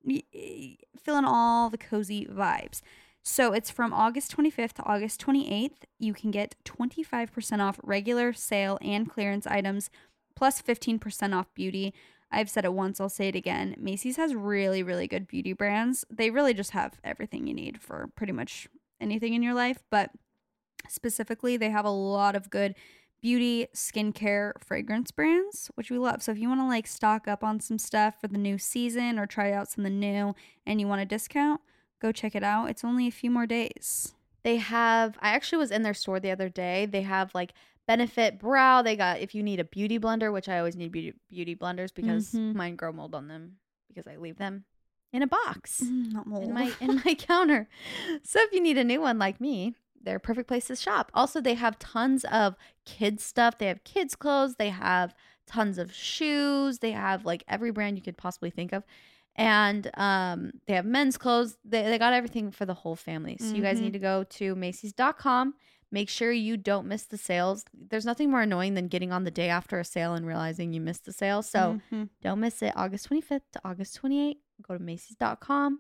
feeling all the cozy vibes. So it's from August 25th to August 28th. You can get 25% off regular, sale, and clearance items, plus 15% off beauty. I've said it once, I'll say it again. Macy's has really, really good beauty brands. They really just have everything you need for pretty much anything in your life. But specifically, they have a lot of good beauty, skincare, fragrance brands, which we love. So if you want to like stock up on some stuff for the new season or try out something new and you want a discount, go check it out. It's only a few more days. They have, I actually was in their store the other day. They have like Benefit Brow. They got, if you need a beauty blender, which I always need beauty blenders because mine grow mold on them because I leave them in a box not mold. in my counter. So if you need a new one like me, they're a perfect place to shop. Also, they have tons of kids stuff. They have kids clothes. They have tons of shoes. They have like every brand you could possibly think of. And they have men's clothes. They got everything for the whole family. So you guys need to go to Macy's.com. Make sure you don't miss the sales. There's nothing more annoying than getting on the day after a sale and realizing you missed the sale. So don't miss it. August 25th to August 28th. Go to Macy's.com.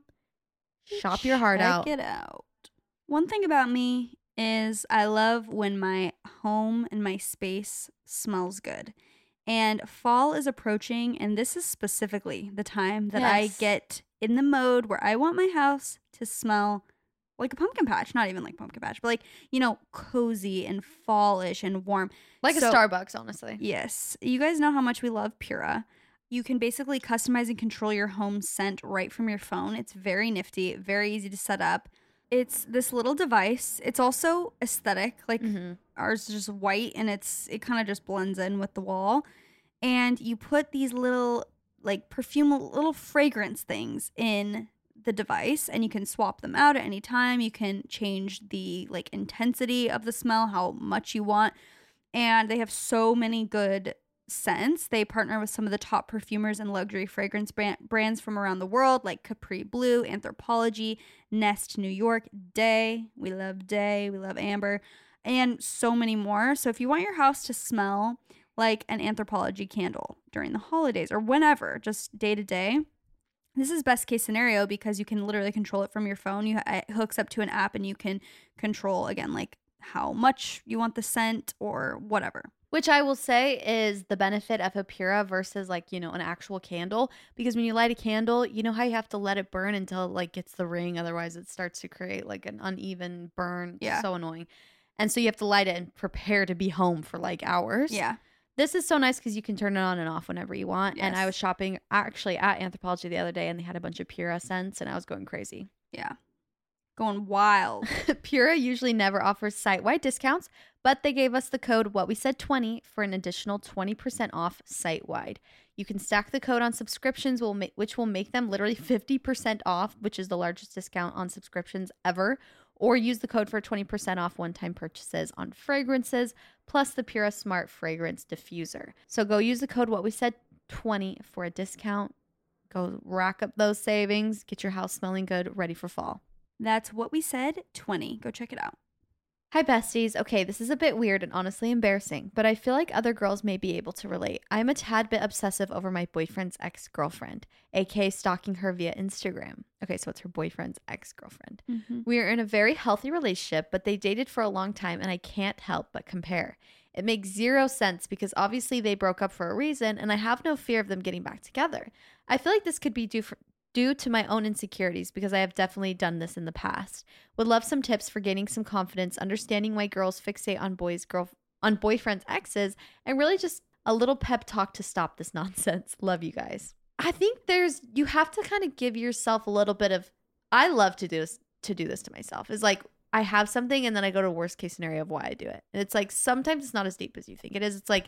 Shop your heart out. Check it out. One thing about me is I love when my home and my space smells good. And fall is approaching, and this is specifically the time that I get in the mode where I want my house to smell like a pumpkin patch. Not even like pumpkin patch, but like, you know, cozy and fallish and warm. Like a Starbucks, honestly. Yes. You guys know how much we love Pura. You can basically customize and control your home scent right from your phone. It's very nifty, very easy to set up. It's this little device. It's also aesthetic. Like ours is just white and it kind of just blends in with the wall. And you put these little like perfume, little fragrance things in the device and you can swap them out at any time. You can change the like intensity of the smell, how much you want. And they have so many good scents. They partner with some of the top perfumers and luxury fragrance brands from around the world like Capri Blue, Anthropologie, Nest New York, Day. We love Day. We love Amber. And so many more. So if you want your house to smell like an Anthropologie candle during the holidays or whenever, just day to day, this is best case scenario because you can literally control it from your phone. It hooks up to an app and you can control, again, like how much you want the scent or whatever. Which I will say is the benefit of a Pura versus like, you know, an actual candle. Because when you light a candle, you know how you have to let it burn until it like gets the ring. Otherwise it starts to create like an uneven burn. Yeah. So annoying. And so you have to light it and prepare to be home for like hours. Yeah. This is so nice because you can turn it on and off whenever you want. Yes. And I was shopping actually at Anthropologie the other day and they had a bunch of Pura scents and I was going crazy. Yeah. Going wild. Pura usually never offers site-wide discounts, but they gave us the code WhatWeSaid20 for an additional 20% off site-wide. You can stack the code on subscriptions, which will make them literally 50% off, which is the largest discount on subscriptions ever, or use the code for 20% off one-time purchases on fragrances, plus the Pura Smart Fragrance Diffuser. So go use the code WhatWeSaid20 for a discount. Go rack up those savings, get your house smelling good, ready for fall. That's WhatWeSaid20. Go check it out. Hi, besties. Okay, this is a bit weird and honestly embarrassing, but I feel like other girls may be able to relate. I'm a tad bit obsessive over my boyfriend's ex-girlfriend, aka stalking her via Instagram. Okay, so it's her boyfriend's ex-girlfriend. We are in a very healthy relationship, but they dated for a long time and I can't help but compare. It makes zero sense because obviously they broke up for a reason and I have no fear of them getting back together. I feel like this could be due to my own insecurities because I have definitely done this in the past. Would love some tips for gaining some confidence, understanding why girls fixate on boyfriends' exes, and really just a little pep talk to stop this nonsense. Love you guys. I think you have to kind of give yourself a little bit of, I love to do this to myself. It's like I have something and then I go to worst case scenario of why I do it. And it's like sometimes it's not as deep as you think it is. It's like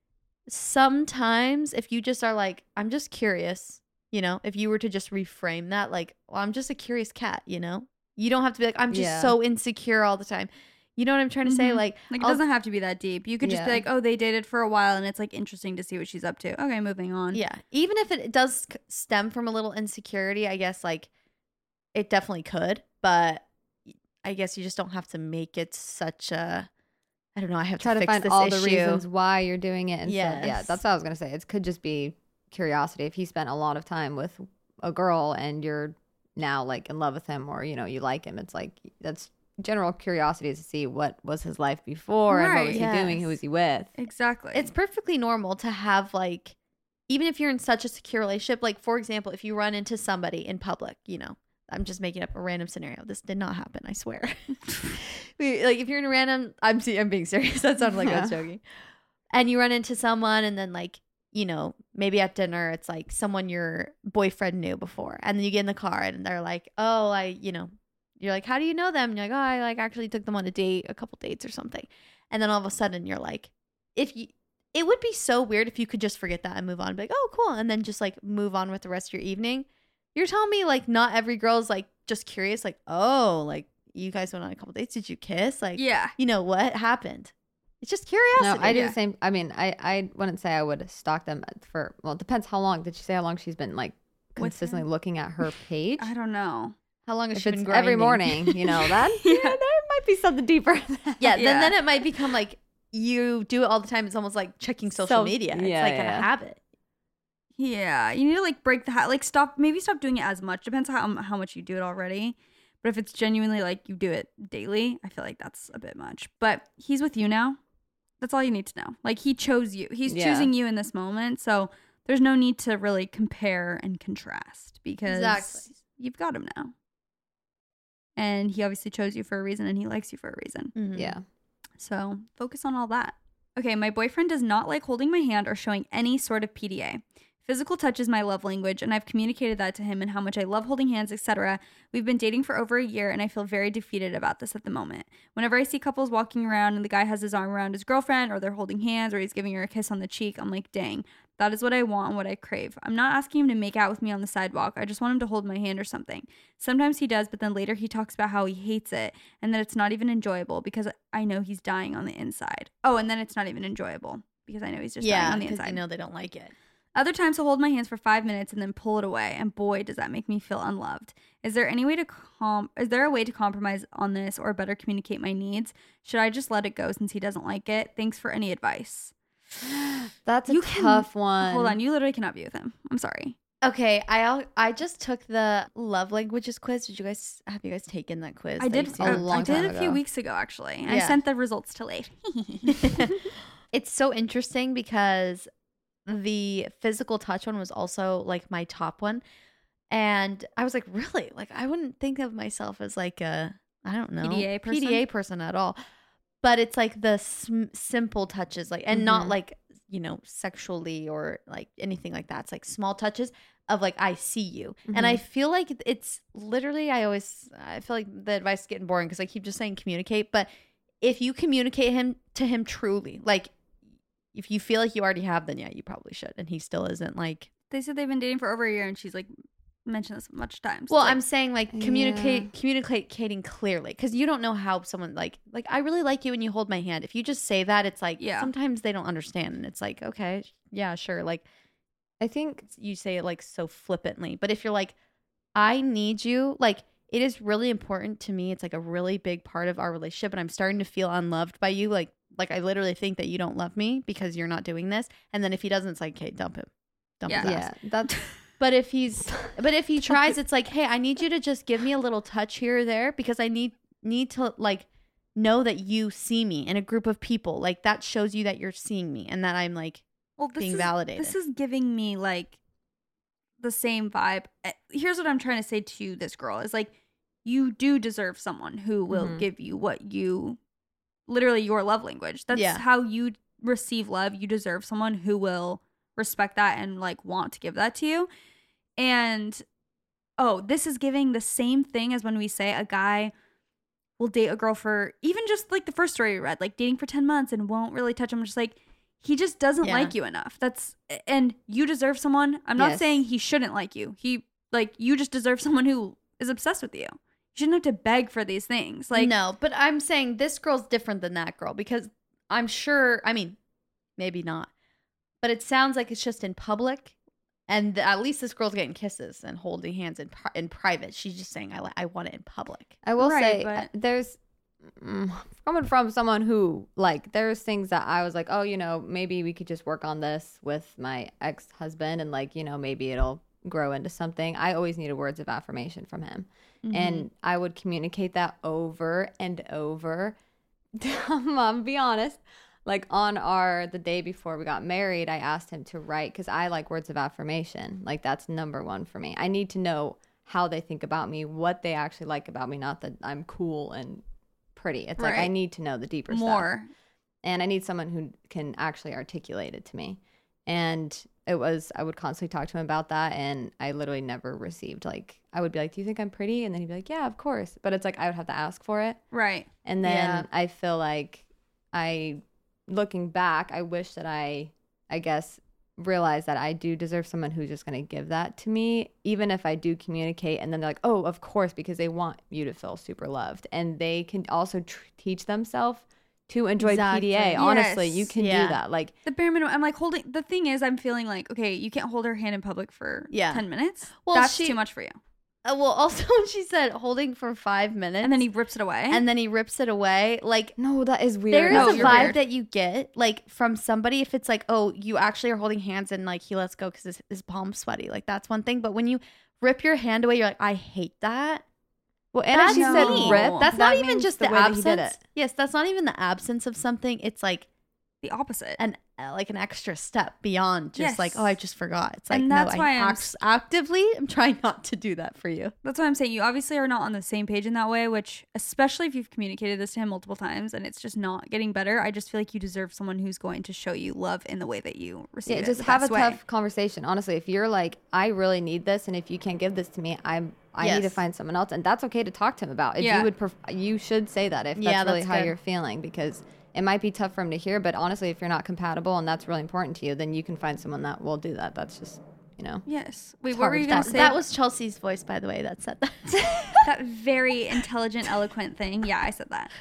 sometimes if you just are like, I'm just curious. You know, if you were to just reframe that, like, well, I'm just a curious cat, you know? You don't have to be like, I'm just so insecure all the time. You know what I'm trying to say? Like it doesn't have to be that deep. You could just be like, oh, they dated for a while and it's like interesting to see what she's up to. Okay, moving on. Yeah. Even if it does stem from a little insecurity, I guess like it definitely could. But I guess you just don't have to make it such a, I don't know, I have to fix find this all issue. The reasons why you're doing it. And yes. Yeah, that's what I was going to say. It could just be curiosity. If he spent a lot of time with a girl and you're now like in love with him, or, you know, you like him. It's like, that's general curiosity to see what was his life before and what was he doing, who was he with. Exactly. It's perfectly normal to have like, even if you're in such a secure relationship, like for example, if you run into somebody in public, you know, I'm just making up a random scenario. This did not happen, I swear. Like if you're in a random, I'm being serious. That sounded like I was joking. And you run into someone, and then like, you know, maybe at dinner, it's like someone your boyfriend knew before, and then you get in the car and they're like, oh, you know, you're like, how do you know them? And you're like, oh, I like actually took them on a couple dates or something. And then all of a sudden you're like, it would be so weird if you could just forget that and move on and be like, oh, cool. And then just like move on with the rest of your evening. You're telling me like not every girl's like just curious, like, oh, like you guys went on a couple dates. Did you kiss? Like, yeah, you know, what happened? It's just curiosity. No, I do the same. I mean, I wouldn't say I would stalk them for, well, it depends how long. Did she say how long she's been like consistently looking at her page? I don't know. How long has if she been it's grinding? Every morning, you know, that there might be something deeper. Then it might become like you do it all the time. It's almost like checking social media. It's like a habit. Yeah, you need to like break the like stop doing it as much. Depends on how much you do it already. But if it's genuinely like you do it daily, I feel like that's a bit much. But he's with you now. That's all you need to know. Like he chose you. He's choosing you in this moment. So there's no need to really compare and contrast because you've got him now. And he obviously chose you for a reason, and he likes you for a reason. Mm-hmm. Yeah. So focus on all that. Okay, my boyfriend does not like holding my hand or showing any sort of PDA. Physical touch is my love language, and I've communicated that to him and how much I love holding hands, etc. We've been dating for over a year, and I feel very defeated about this at the moment. Whenever I see couples walking around and the guy has his arm around his girlfriend, or they're holding hands, or he's giving her a kiss on the cheek, I'm like, dang, that is what I want and what I crave. I'm not asking him to make out with me on the sidewalk. I just want him to hold my hand or something. Sometimes he does, but then later he talks about how he hates it and that it's not even enjoyable because I know he's dying on the inside. Oh, and then it's not even enjoyable because I know he's just dying on the inside. I know they don't like it. Other times he'll hold my hands for 5 minutes and then pull it away, and boy, does that make me feel unloved. Is there a way to compromise on this or better communicate my needs? Should I just let it go since he doesn't like it? Thanks for any advice. That's a tough one. Hold on, you literally cannot be with him. I'm sorry. Okay, I just took the love languages quiz. Have you guys taken that quiz? I did a few weeks ago actually. I sent the results to Leif. It's so interesting because the physical touch one was also like my top one, and I was like, really? Like I wouldn't think of myself as like a, I don't know, PDA person at all. But it's like the simple touches, like, and not like, you know, sexually or like anything like that. It's like small touches of like, I see you. And I feel like it's literally, I feel like the advice is getting boring because I keep just saying communicate. But if you communicate to him truly, like if you feel like you already have, then yeah, you probably should. And he still isn't like. They said they've been dating for over a year, and she's like mentioned this much times. Well, like, I'm saying like communicating clearly, because you don't know how someone like I really like you and you hold my hand. If you just say that, it's like sometimes they don't understand, and it's like, okay, yeah, sure. Like I think you say it like so flippantly, but if you're like, I need you, like it is really important to me. It's like a really big part of our relationship, and I'm starting to feel unloved by you. Like I literally think that you don't love me because you're not doing this. And then if he doesn't, it's like, okay, dump him. Dump his ass. That's. But if he tries, it's like, hey, I need you to just give me a little touch here or there because I need to like know that you see me in a group of people. Like that shows you that you're seeing me and that I'm like being validated. This is giving me like the same vibe. Here's what I'm trying to say to this girl is like, you do deserve someone who will give you what you, literally your love language. That's how you receive love. You deserve someone who will respect that and like want to give that to you. And this is giving the same thing as when we say a guy will date a girl for even just like the first story we read, like dating for 10 months and won't really touch him. Just like he just doesn't like you enough. And you deserve someone. I'm not saying he shouldn't like you. You just deserve someone who is obsessed with you. You shouldn't have to beg for these things. Like no, but I'm saying this girl's different than that girl because I'm sure. I mean, maybe not. But it sounds like it's just in public, and at least this girl's getting kisses and holding hands in private. She's just saying, I want it in public. I will say, there's, coming from someone who, like, there's things that I was like, oh, you know, maybe we could just work on this with my ex-husband, and, like, you know, maybe it'll grow into something, I always needed words of affirmation from him. And I would communicate that over and over. Mom, be honest. Like on the day before we got married, I asked him to write, because I like words of affirmation. Like that's number one for me. I need to know how they think about me, what they actually like about me, not that I'm cool and pretty. It's like I need to know the deeper stuff. And I need someone who can actually articulate it to me. And I would constantly talk to him about that, and I literally never received, like, I would be like, do you think I'm pretty? And then he'd be like, yeah, of course. But it's like I would have to ask for it. Right. And then I feel like looking back, I wish that I guess, realize that I do deserve someone who's just going to give that to me, even if I do communicate. And then they're like, oh, of course, because they want you to feel super loved. And they can also teach themselves to enjoy PDA. Honestly, you can do that. Like the bare minimum. I'm like the thing is, I'm feeling like, okay, you can't hold her hand in public for 10 minutes. Well, that's too much for you. Well, also she said holding for 5 minutes. And then he rips it away. Like, no, that is weird. There is a vibe that you get like from somebody if it's like, oh, you actually are holding hands and like he lets go because his palm's sweaty. Like that's one thing. But when you rip your hand away, you're like, I hate that. Well, and she said rip. That's not even just the absence. Yes, that's not even the absence of something. It's like the opposite. And like an extra step beyond just like, oh, I just forgot. It's like, and that's why I'm trying not to do that for you. That's why I'm saying you obviously are not on the same page in that way, which especially if you've communicated this to him multiple times and it's just not getting better. I just feel like you deserve someone who's going to show you love in the way that you receive it. Just have a tough conversation. Honestly, if you're like, I really need this, and if you can't give this to me, I need to find someone else, and that's okay to talk to him about. If you would, you should say that if that's really how you're feeling, because it might be tough for him to hear. But honestly, if you're not compatible and that's really important to you, then you can find someone that will do that. That's just, Yes. Wait, what were you going to say? That was Chelsea's voice, by the way, that said that. That very intelligent, eloquent thing. Yeah, I said that.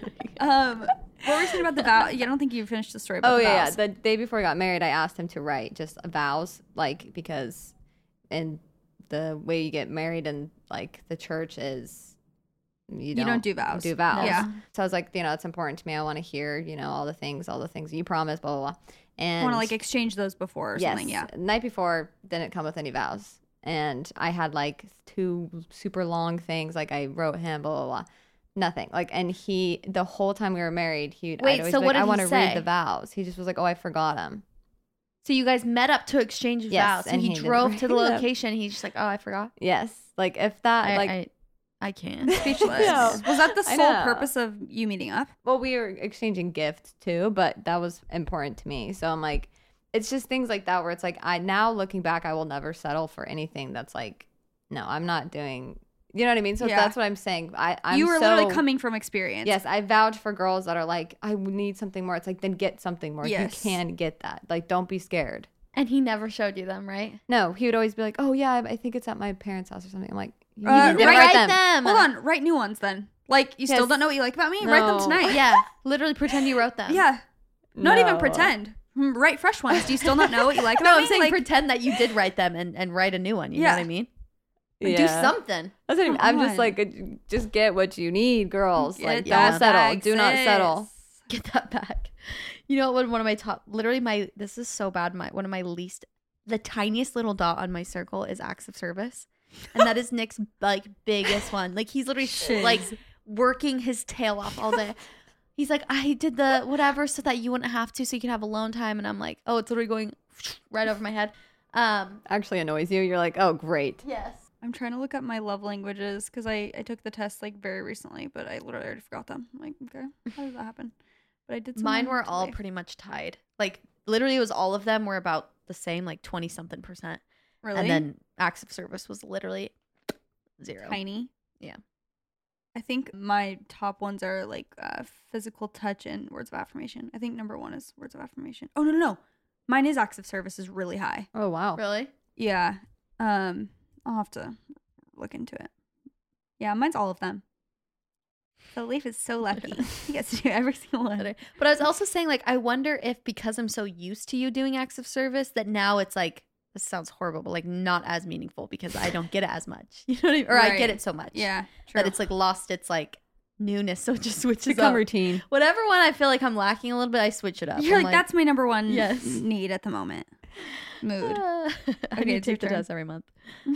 What were you saying about the vow? I don't think you finished the story about the vows. The day before we got married, I asked him to write just vows, like, because in the way you get married in like the church is you don't do vows. Yeah. So I was like, it's important to me. I want to hear, all the things you promised, blah, blah, blah. And I want to like exchange those before or something. Yeah. The night before didn't come with any vows. And I had like 2 super long things. Like I wrote him, blah, blah, blah. Nothing. Like, and the whole time we were married, I'd always be like, I want to read the vows. He just was like, oh, I forgot them. So you guys met up to exchange vows, and he drove to the location. He's just like, oh, I forgot. Yes. Like if that, I can't. Speechless. Was that the sole purpose of you meeting up? Well, we were exchanging gifts too, but that was important to me. So I'm like, it's just things like that where it's like, now looking back, I will never settle for anything that's like, no, I'm not doing, you know what I mean? So that's what I'm saying. You were literally coming from experience. Yes, I vouch for girls that are like, I need something more. It's like, then get something more. Yes. You can get that. Like, don't be scared. And he never showed you them, right? No, he would always be like, oh yeah, I think it's at my parents' house or something. I'm like, you didn't write them. Hold on, write new ones then. Like, you still don't know what you like about me? No. Write them tonight. Yeah, literally pretend you wrote them. Yeah. Not even pretend. Write fresh ones. Do you still not know what you like about me? No, I'm saying pretend that you did write them and write a new one. You know what I mean? Yeah. Do something. That's what I mean. I'm just like, just get what you need, girls. Like, don't settle. Do not settle. Get that back. You know what? One of my top, literally this is so bad. One of my least, the tiniest little dot on my circle is acts of service. And that is Nick's like biggest one. Like he's literally like working his tail off all day. He's like, I did the whatever so that you wouldn't have to, so you could have alone time. And I'm like, oh, it's literally going right over my head. Actually annoys you. You're like, oh, great. Yes. I'm trying to look up my love languages because I took the test like very recently, but I literally already forgot them. I'm like, okay, how did that happen? But I did. Mine were all pretty much tied. Like literally, it was all of them were about the same, like 20-something%. Really? And then acts of service was literally 0. Tiny. Yeah. I think my top ones are like physical touch and words of affirmation. I think number 1 is words of affirmation. Oh no. Mine is acts of service is really high. Oh wow. Really? Yeah. I'll have to look into it. Yeah, mine's all of them. So Leif is so lucky. He gets to do every single one. But I was also saying, like, I wonder if because I'm so used to you doing acts of service that now it's like, this sounds horrible, but like not as meaningful because I don't get it as much. You know what I mean? Or I get it so much. Yeah, true. That it's like lost its like newness. So it just switches Become up. routine. Whatever one I feel like I'm lacking a little bit, I switch it up. You're like, that's my number 1 need at the moment. Mood. I need to take the test every month.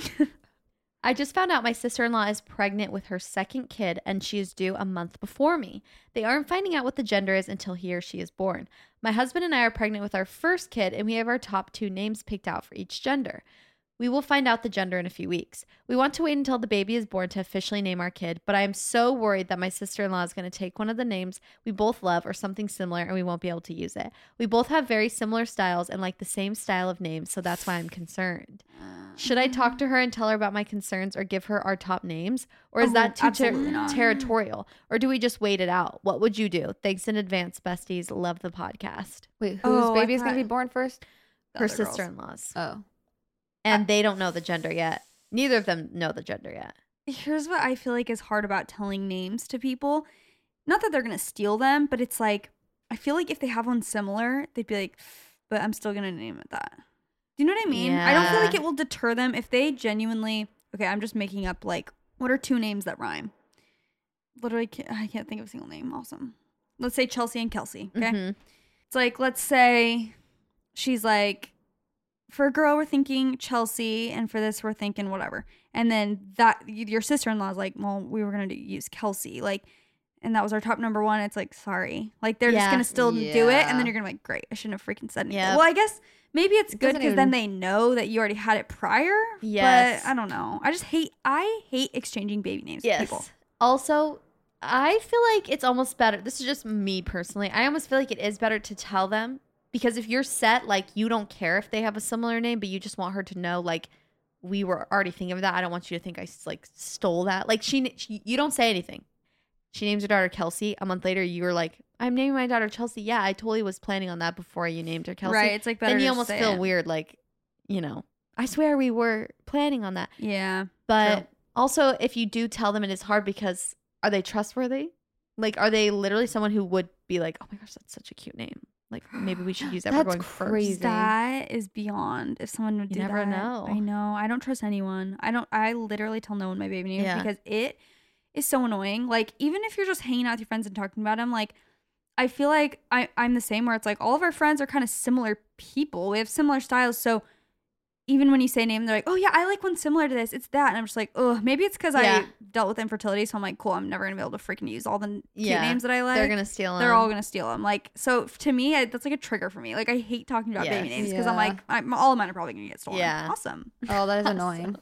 I just found out my sister-in-law is pregnant with her second kid and she is due a month before me. They aren't finding out what the gender is until he or she is born. My husband and I are pregnant with our first kid and we have our top 2 names picked out for each gender. We will find out the gender in a few weeks. We want to wait until the baby is born to officially name our kid, but I am so worried that my sister-in-law is going to take one of the names we both love or something similar and we won't be able to use it. We both have very similar styles and like the same style of names, so that's why I'm concerned. Should I talk to her and tell her about my concerns or give her our top names? Or is that too territorial? Or do we just wait it out? What would you do? Thanks in advance, besties. Love the podcast. Wait, whose baby is going to be born first? Her sister-in-law's. Oh. And they don't know the gender yet. Neither of them know the gender yet. Here's what I feel like is hard about telling names to people. Not that they're going to steal them, but it's like, I feel like if they have one similar, they'd be like, but I'm still going to name it that. Do you know what I mean? Yeah. I don't feel like it will deter them if they genuinely, okay, I'm just making up like, what are 2 names that rhyme? Literally, I can't think of a single name. Awesome. Let's say Chelsea and Kelsey, okay? Mm-hmm. It's like, let's say she's like, for a girl, we're thinking Chelsea, and for this, we're thinking whatever. And then that your sister-in-law is like, well, we were going to use Kelsey. Like, and that was our top number 1. It's like, sorry. Like, they're just going to still do it. And then you're going to be like, great, I shouldn't have freaking said anything. Well, I guess maybe it's good because then they know that you already had it prior. Yes. But I don't know. I hate exchanging baby names with people. Also, I feel like it's almost better. This is just me personally. I almost feel like it is better to tell them. Because if you're set, like, you don't care if they have a similar name, but you just want her to know, like, we were already thinking of that. I don't want you to think I, like, stole that. Like, you don't say anything. She names her daughter Kelsey. A month later, you were like, I'm naming my daughter Chelsea. Yeah, I totally was planning on that before you named her Kelsey. Right, it's like better. Then you almost feel weird, like, you know, I swear we were planning on that. Yeah. But also, if you do tell them, it is hard because are they trustworthy? Like, are they literally someone who would be like, oh my gosh, that's such a cute name. Like, maybe we should use that. We're going first. That is beyond. If someone would do that. You never know. I know. I don't trust anyone. I literally tell no one my baby name because it is so annoying. Like, even if you're just hanging out with your friends and talking about them, like, I feel like I'm the same where it's like all of our friends are kind of similar people. We have similar styles. So even when you say a name, they're like, oh yeah, I like one similar to this. It's that. And I'm just like, oh, maybe it's because I dealt with infertility. So I'm like, cool, I'm never going to be able to freaking use all the cute names that I like. They're going to steal them. They're all going to steal them. Like, so to me, that's like a trigger for me. Like, I hate talking about baby names because I'm like, all of mine are probably going to get stolen. Yeah. Awesome. Oh, that is annoying.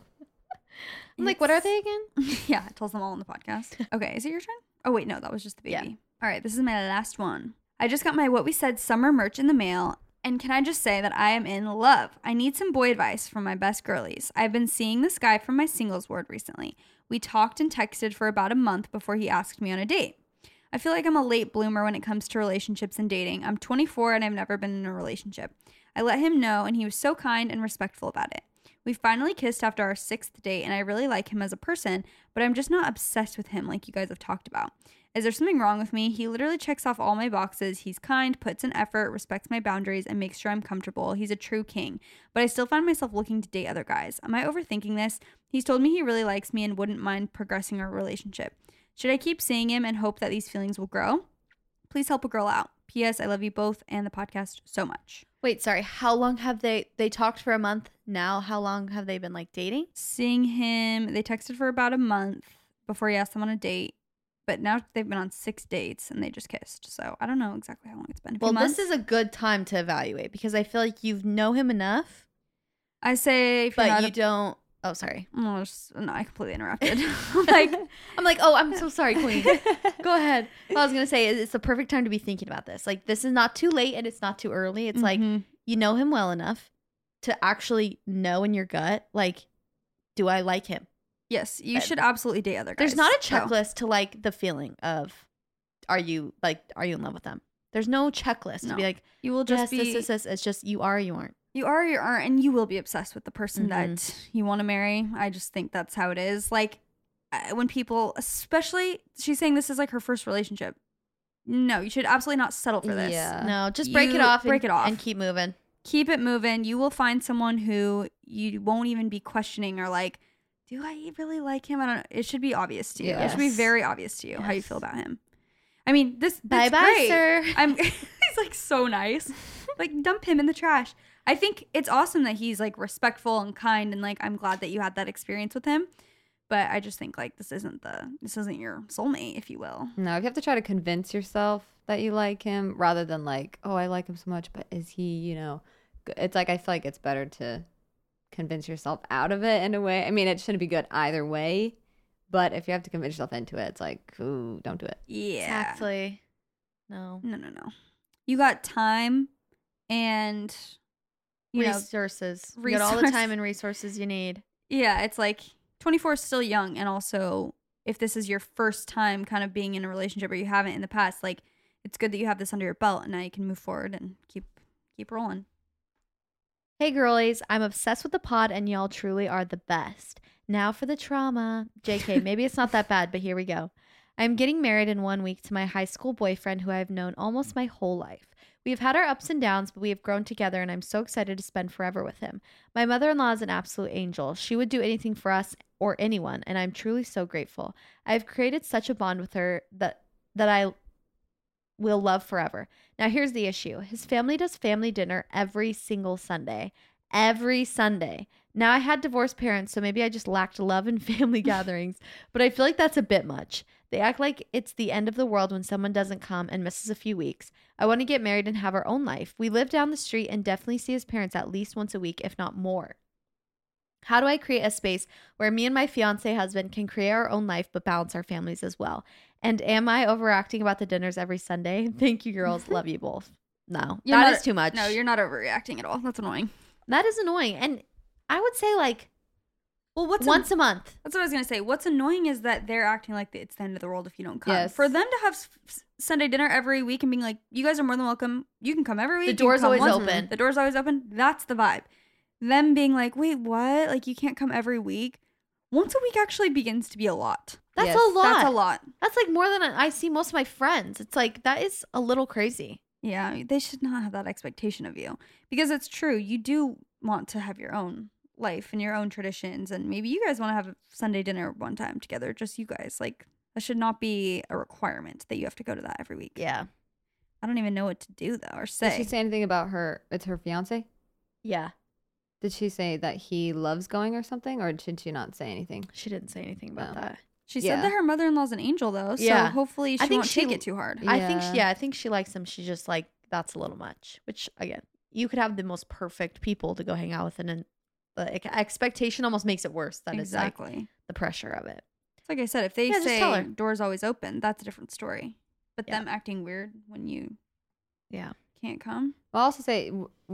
I'm like, what are they again? Yeah, it tells them all on the podcast. Okay, is it your turn? Oh, wait, no, that was just the baby. Yeah. All right, this is my last one. I just got my What We Said summer merch in the mail. And can I just say that I am in love? I need some boy advice from my best girlies. I've been seeing this guy from my singles ward recently. We talked and texted for about a month before he asked me on a date. I feel like I'm a late bloomer when it comes to relationships and dating. I'm 24 and I've never been in a relationship. I let him know and he was so kind and respectful about it. We finally kissed after our 6th date and I really like him as a person, but I'm just not obsessed with him like you guys have talked about. Is there something wrong with me? He literally checks off all my boxes. He's kind, puts in effort, respects my boundaries, and makes sure I'm comfortable. He's a true king. But I still find myself looking to date other guys. Am I overthinking this? He's told me he really likes me and wouldn't mind progressing our relationship. Should I keep seeing him and hope that these feelings will grow? Please help a girl out. P.S. I love you both and the podcast so much. Wait, sorry. How long have they talked for a month now? How long have they been like dating? Seeing him, they texted for about a month before he asked them on a date. But now they've been on 6 dates and they just kissed. So I don't know exactly how long it's been. Well, this is a good time to evaluate because I feel like you know him enough. I say, but you don't. Oh, sorry. No, I completely interrupted. I'm like, oh, I'm so sorry, Queen. Go ahead. What I was gonna say is it's the perfect time to be thinking about this. Like, this is not too late and it's not too early. It's like you know him well enough to actually know in your gut, like, do I like him? Yes, you should absolutely date other guys. There's not a checklist to like the feeling of are you in love with them? There's no checklist to be like, you will just be this. It's just you are or you aren't. You are or you aren't, and you will be obsessed with the person that you want to marry. I just think that's how it is. Like, when people, especially, she's saying this is like her first relationship. No, you should absolutely not settle for this. Yeah. No, just break it off and keep moving. Keep it moving. You will find someone who you won't even be questioning or like, do I really like him? I don't know. It should be obvious to you. Yes. It should be very obvious to you how you feel about him. I mean, that's bye, great. sir. He's like so nice. Like, dump him in the trash. I think it's awesome that he's like respectful and kind, and like I'm glad that you had that experience with him. But I just think like this isn't your soulmate, if you will. No, if you have to try to convince yourself that you like him rather than like, oh, I like him so much, but is he, you know, it's like I feel like it's better to convince yourself out of it in a way. I mean, it shouldn't be good either way, but if you have to convince yourself into it, it's like, ooh, don't do it. Yeah. Exactly. No. You got time and resources. You got all the time and resources you need. Yeah, it's like 24 is still young, and also if this is your first time kind of being in a relationship or you haven't in the past, like it's good that you have this under your belt and now you can move forward and keep rolling. Hey girlies, I'm obsessed with the pod and y'all truly are the best. Now for the trauma. JK, maybe it's not that bad, but here we go. I'm getting married in 1 week to my high school boyfriend who I've known almost my whole life. We have had our ups and downs, but we have grown together and I'm so excited to spend forever with him. My mother-in-law is an absolute angel. She would do anything for us or anyone, and I'm truly so grateful. I have created such a bond with her that I will love forever. Now here's the issue. His family does family dinner every single Sunday. Every Sunday. Now I had divorced parents, so maybe I just lacked love in family gatherings, but I feel like that's a bit much. They act like it's the end of the world when someone doesn't come and misses a few weeks. I want to get married and have our own life. We live down the street and definitely see his parents at least once a week, if not more. How do I create a space where me and my fiance husband can create our own life but balance our families as well? And am I overacting about the dinners every Sunday? Thank you, girls. Love you both. No, that is too much. No, you're not overreacting at all. That's annoying. That is annoying. And I would say like, well, once a month. That's what I was going to say. What's annoying is that they're acting like it's the end of the world if you don't come. Yes. For them to have Sunday dinner every week and being like, you guys are more than welcome. You can come every week. The door's always open. The door's always open. That's the vibe. Them being like, wait, what? Like, you can't come every week? Once a week actually begins to be a lot. That's a lot. That's a lot. That's like more than I see most of my friends. It's like, that is a little crazy. Yeah, they should not have that expectation of you. Because it's true. You do want to have your own life and your own traditions. And maybe you guys want to have a Sunday dinner one time together. Just you guys. Like, that should not be a requirement that you have to go to that every week. Yeah. I don't even know what to do, though, or say. Did she say anything about it's her fiance? Yeah. Did she say that he loves going or something, or did she not say anything? She didn't say anything about that. She said that her mother-in-law's an angel, though, so hopefully she won't take it too hard. I think she likes him. She just like, that's a little much. Which, again, you could have the most perfect people to go hang out with, and the expectation almost makes it worse. That is like the pressure of it. It's like I said, if they say door's always open, that's a different story. But them acting weird when you can't come. I'll also say,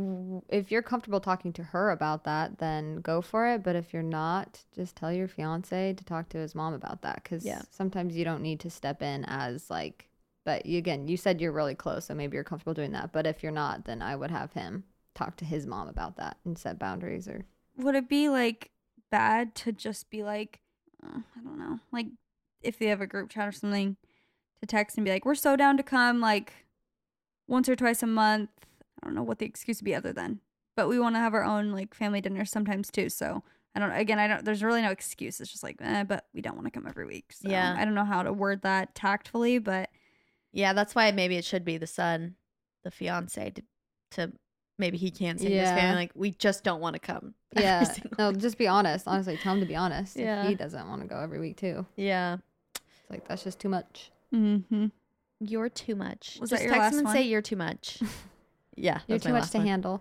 if you're comfortable talking to her about that, then go for it. But if you're not, just tell your fiance to talk to his mom about that. Because sometimes you don't need to step in as like, but you said you're really close, so maybe you're comfortable doing that. But if you're not, then I would have him talk to his mom about that and set boundaries. Or would it be like bad to just be like, I don't know, like if they have a group chat or something, to text and be like, we're so down to come like once or twice a month. I don't know what the excuse would be other than, but we want to have our own like family dinner sometimes too. So I don't, there's really no excuse. It's just like, but we don't want to come every week. So I don't know how to word that tactfully, but yeah, that's why maybe it should be the son, the fiance to maybe he can't say to his family, like, we just don't want to come. Yeah. No, just be honest. Honestly, tell him to be honest. Yeah. If he doesn't want to go every week too. Yeah. It's like, that's just too much. Mm-hmm. You're too much. Was just that your text last him and one? say you're too much. Yeah. You're too much to handle.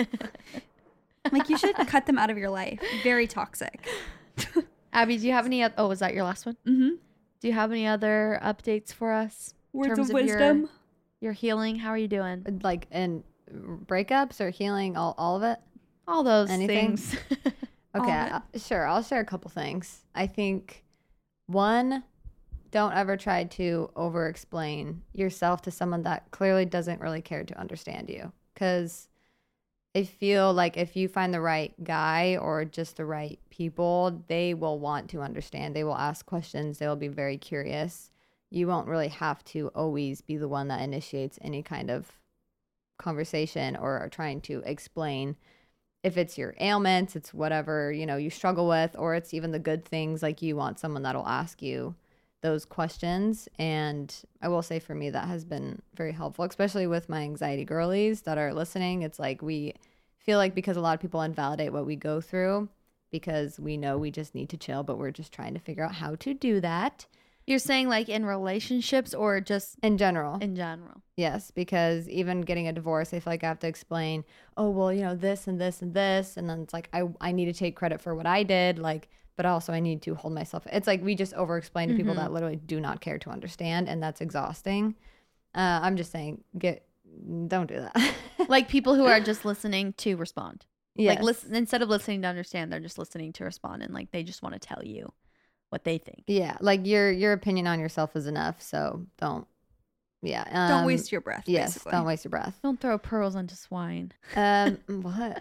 Like, you should cut them out of your life. Very toxic. Abby, do you have any was that your last one? Mm-hmm. Do you have any other updates for us? Words of wisdom? Your healing? How are you doing? Like, in breakups or healing, all of it? All those Anything? things. Okay, sure. I'll share a couple things. I think, one, don't ever try to over-explain yourself to someone that clearly doesn't really care to understand you. Because I feel like if you find the right guy or just the right people, they will want to understand. They will ask questions. They will be very curious. You won't really have to always be the one that initiates any kind of conversation or trying to explain. If it's your ailments, it's whatever, you struggle with, or it's even the good things, like you want someone that'll ask you those questions. And I will say for me, that has been very helpful, especially with my anxiety girlies that are listening. It's like we feel like because a lot of people invalidate what we go through because we know we just need to chill, but we're just trying to figure out how to do that. You're saying like in relationships or just in general? In general. Yes, because even getting a divorce, I feel like I have to explain, oh, well, you know, this and this and this. And then it's like, I need to take credit for what I did. Like, but also I need to hold myself. It's like we just over-explain to people that literally do not care to understand. And that's exhausting. I'm just saying, don't do that. Like people who are just listening to respond. Yes. Like instead of listening to understand, they're just listening to respond. And like, they just want to tell you what they think. Yeah, like your opinion on yourself is enough, so don't don't waste your breath. Yes, basically. don't waste your breath. Don't throw pearls onto swine. What?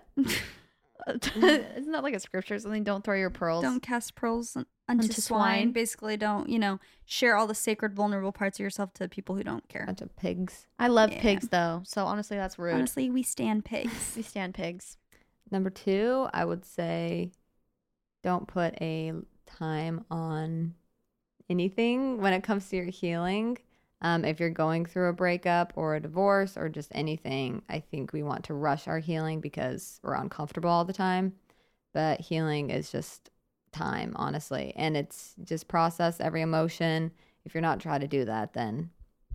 Isn't that like a scripture or something? Don't throw your pearls. Don't cast pearls unto swine. Basically, don't, share all the sacred, vulnerable parts of yourself to people who don't care. Bunch of pigs. I love pigs though, so honestly, that's rude. Honestly, we stand pigs. We stand pigs. Number 2, I would say, don't put a time on anything when it comes to your healing. If you're going through a breakup or a divorce or just anything, I think we want to rush our healing because we're uncomfortable all the time. But healing is just time, honestly. And it's just process every emotion. If you're not trying to do that, then,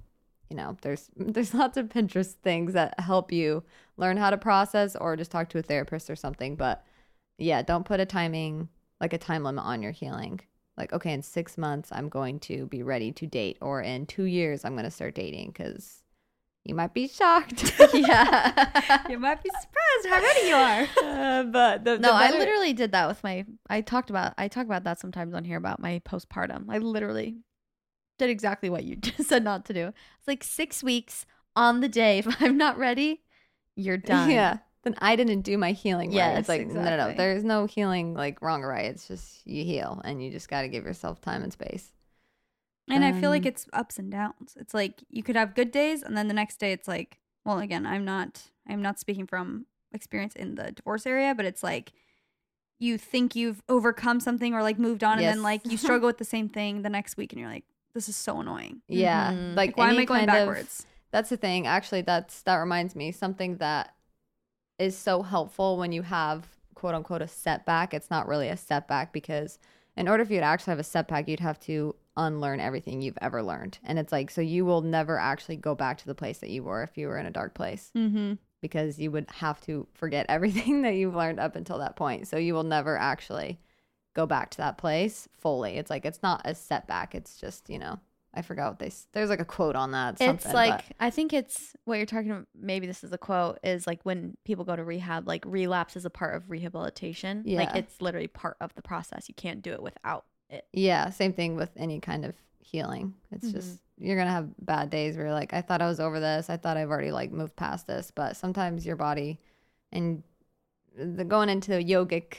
there's lots of Pinterest things that help you learn how to process, or just talk to a therapist or something. But yeah, don't put a time limit on your healing. Like, okay, in 6 months, I'm going to be ready to date, or in 2 years, I'm going to start dating, because you might be shocked. Yeah. You might be surprised how ready you are. But I literally did that with I talk about that sometimes on here about my postpartum. I literally did exactly what you just said not to do. It's like 6 weeks on the day. If I'm not ready, you're done. Yeah. Then I didn't do my healing right. Yes, it's like, exactly. No. There's no healing like wrong or right. It's just you heal, and you just got to give yourself time and space. And I feel like it's ups and downs. It's like you could have good days, and then the next day it's like, well, again, I'm not speaking from experience in the divorce area, but it's like you think you've overcome something or like moved on, Yes. and then like you struggle with the same thing the next week, and you're like, this is so annoying. Yeah. Like why am I going backwards? That's the thing. Actually, that reminds me, something that is so helpful when you have quote unquote a setback. It's not really a setback, because in order for you to actually have a setback, you'd have to unlearn everything you've ever learned. And it's like, so you will never actually go back to the place that you were if you were in a dark place, because you would have to forget everything that you've learned up until that point. So you will never actually go back to that place fully. It's like, it's not a setback. It's just, I forgot what there's like a quote on that. It's like, I think it's what you're talking about. Maybe this is a quote, is like when people go to rehab, like relapse is a part of rehabilitation. Yeah. Like it's literally part of the process. You can't do it without it. Yeah. Same thing with any kind of healing. It's just, you're going to have bad days where you're like, I thought I was over this. I thought I've already like moved past this. But sometimes your body, and going into yogic,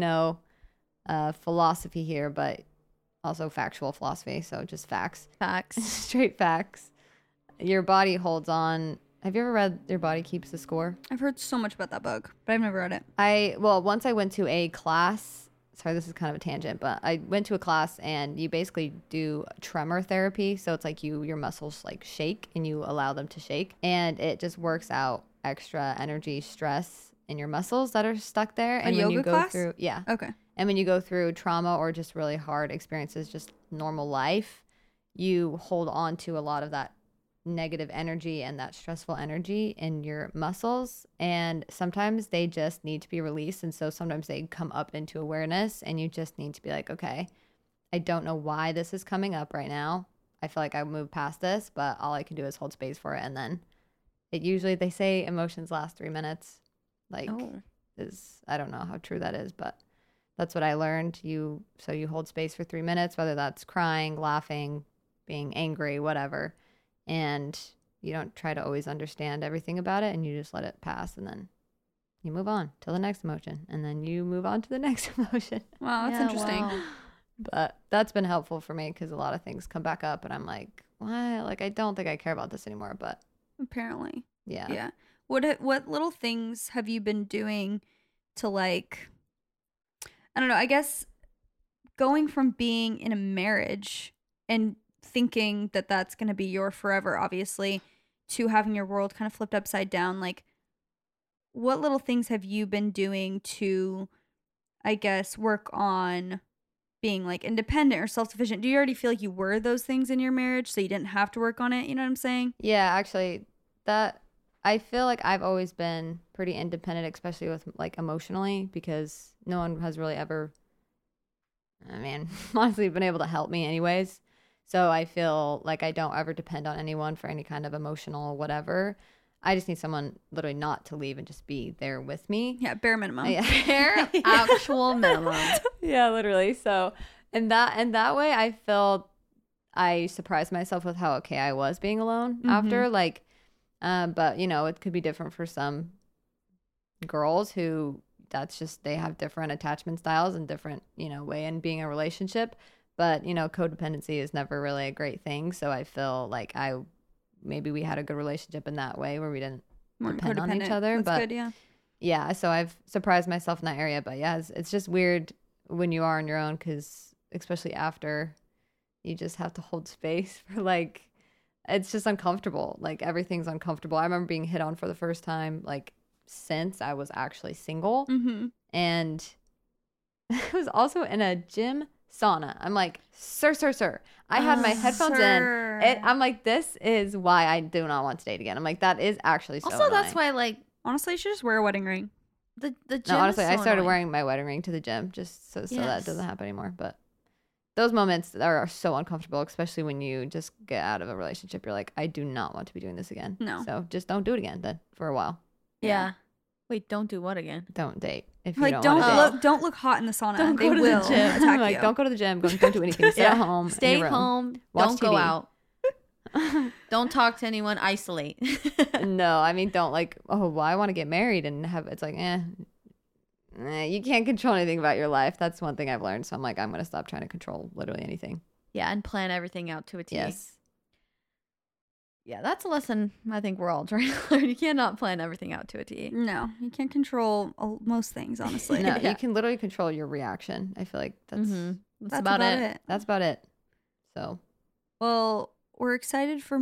philosophy here, but also factual philosophy, so just facts. Straight facts. Your body holds on. Have you ever read Your Body Keeps the Score? I've heard so much about that book, but I've never read it. Once I went to a class, sorry, this is kind of a tangent, but I went to a class, and you basically do tremor therapy. So it's like your muscles like shake, and you allow them to shake, and it just works out extra energy, stress in your muscles that are stuck there. And yoga when you go class? through, yeah. Okay. And when you go through trauma or just really hard experiences, just normal life, you hold on to a lot of that negative energy and that stressful energy in your muscles. And sometimes they just need to be released. And so sometimes they come up into awareness, and you just need to be like, okay, I don't know why this is coming up right now. I feel like I moved past this, but all I can do is hold space for it. And then they say emotions last 3 minutes. Like, I don't know how true that is, but that's what I learned. So you hold space for 3 minutes, whether that's crying, laughing, being angry, whatever. And you don't try to always understand everything about it, and you just let it pass, and then you move on to the next emotion, and then you move on to the next emotion. Wow, that's interesting. Wow. But that's been helpful for me, because a lot of things come back up, and I'm like, why? Like, I don't think I care about this anymore, but apparently. Yeah. Yeah. What little things have you been doing to, like, I don't know, I guess going from being in a marriage and thinking that that's going to be your forever, obviously, to having your world kind of flipped upside down, like, what little things have you been doing to, I guess, work on being like independent or self-sufficient? Do you already feel like you were those things in your marriage so you didn't have to work on it? You know what I'm saying? Yeah, actually, that I feel like I've always been pretty independent, especially with like emotionally, because no one has really ever, honestly been able to help me anyways. So I feel like I don't ever depend on anyone for any kind of emotional whatever. I just need someone literally not to leave and just be there with me. Yeah, bare minimum. Yeah. Bare actual minimum. Yeah, literally. So in that way, I felt I surprised myself with how okay I was being alone after. Like, but you know, it could be different for some girls who that's just they have different attachment styles and different, you know, way in being in a relationship. But, you know, codependency is never really a great thing. So I feel like maybe we had a good relationship in that way where we didn't depend on each other. That's but good, yeah. Yeah, so I've surprised myself in that area. But yeah, it's just weird when you are on your own because especially after you just have to hold space for like, it's just uncomfortable. Like everything's uncomfortable. I remember being hit on for the first time like since I was actually single. And it was also in a gym sauna. I'm like, sir. I had my headphones in. I'm like, this is why I do not want to date again. I'm like, that is actually so Also, annoying. that's why, like, honestly, you should just wear a wedding ring. The gym no, honestly, is so I started annoying. wearing my wedding ring to the gym just so that Yes. doesn't happen anymore. But those moments are so uncomfortable, especially when you just get out of a relationship. You're like, I do not want to be doing this again. No. So just don't do it again then for a while. Yeah. Wait, don't do what again? Don't date if Like, you don't want to date. don't look hot in the sauna. Don't they go to the will gym. attack Like, you. don't go to the gym. Don't do anything. Stay at home. in Stay your room. home. Watch Don't go TV. out. Don't talk to anyone. Isolate. No, I mean, don't like, oh, well, I want to get married and have, it's like, you can't control anything about your life. That's one thing I've learned. So I'm like, I'm going to stop trying to control literally anything. Yeah, and plan everything out to a T. Yes. Yeah, that's a lesson I think we're all trying to learn. You cannot plan everything out to a T. No, you can't control most things, honestly. No, Yeah. you can literally control your reaction. I feel like that's That's about it. that's about it. So, Well, we're excited for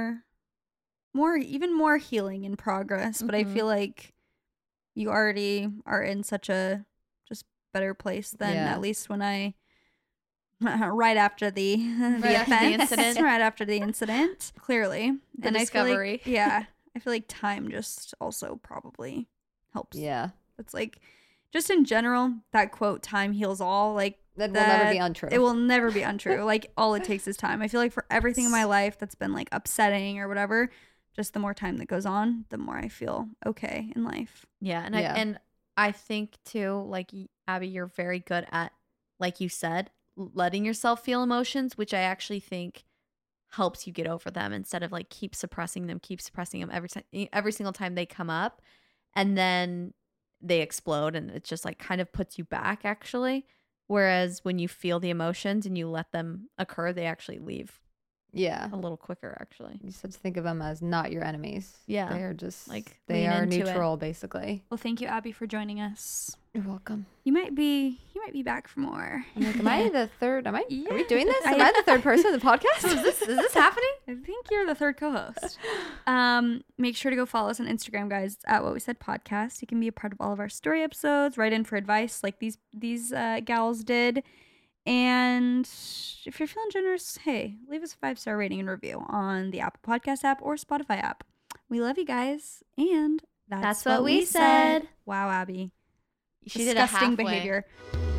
even more healing in progress, but I feel like you already are in such a just better place than Yeah. at least when I right after the incident, right after the incident, clearly, The I feel discovery. like, yeah, I feel like time just also probably helps. yeah. It's like just in general that quote "time heals all" like. That will never be untrue. It will never be untrue. Like all it takes is time. I feel like for everything in my life that's been like upsetting or whatever, just the more time that goes on, the more I feel okay in life. Yeah, and Yeah. I think too, like Abby, you're very good at, like you said, letting yourself feel emotions, which I actually think helps you get over them instead of like keep suppressing them every single time they come up, and then they explode, and it just like kind of puts you back actually. Whereas when you feel the emotions and you let them occur, they actually leave Yeah. a little quicker actually. You just have to think of them as not your enemies. Yeah. They are just Like, they lean are into it. neutral basically. Well, thank you, Abby, for joining us. You're welcome. You might be back for more. I'm like, am I the third? Are we Yeah. doing this? Am I the third person in the podcast? Is this happening? I think you're the third co-host. Make sure to go follow us on Instagram, guys, at What We Said Podcast. You can be a part of all of our story episodes, write in for advice like these gals did. And if you're feeling generous, hey, leave us a 5-star rating and review on the Apple Podcast app or Spotify app. We love you guys, and that's what we said. Wow, Abby. She did a Disgusting halfway. behavior.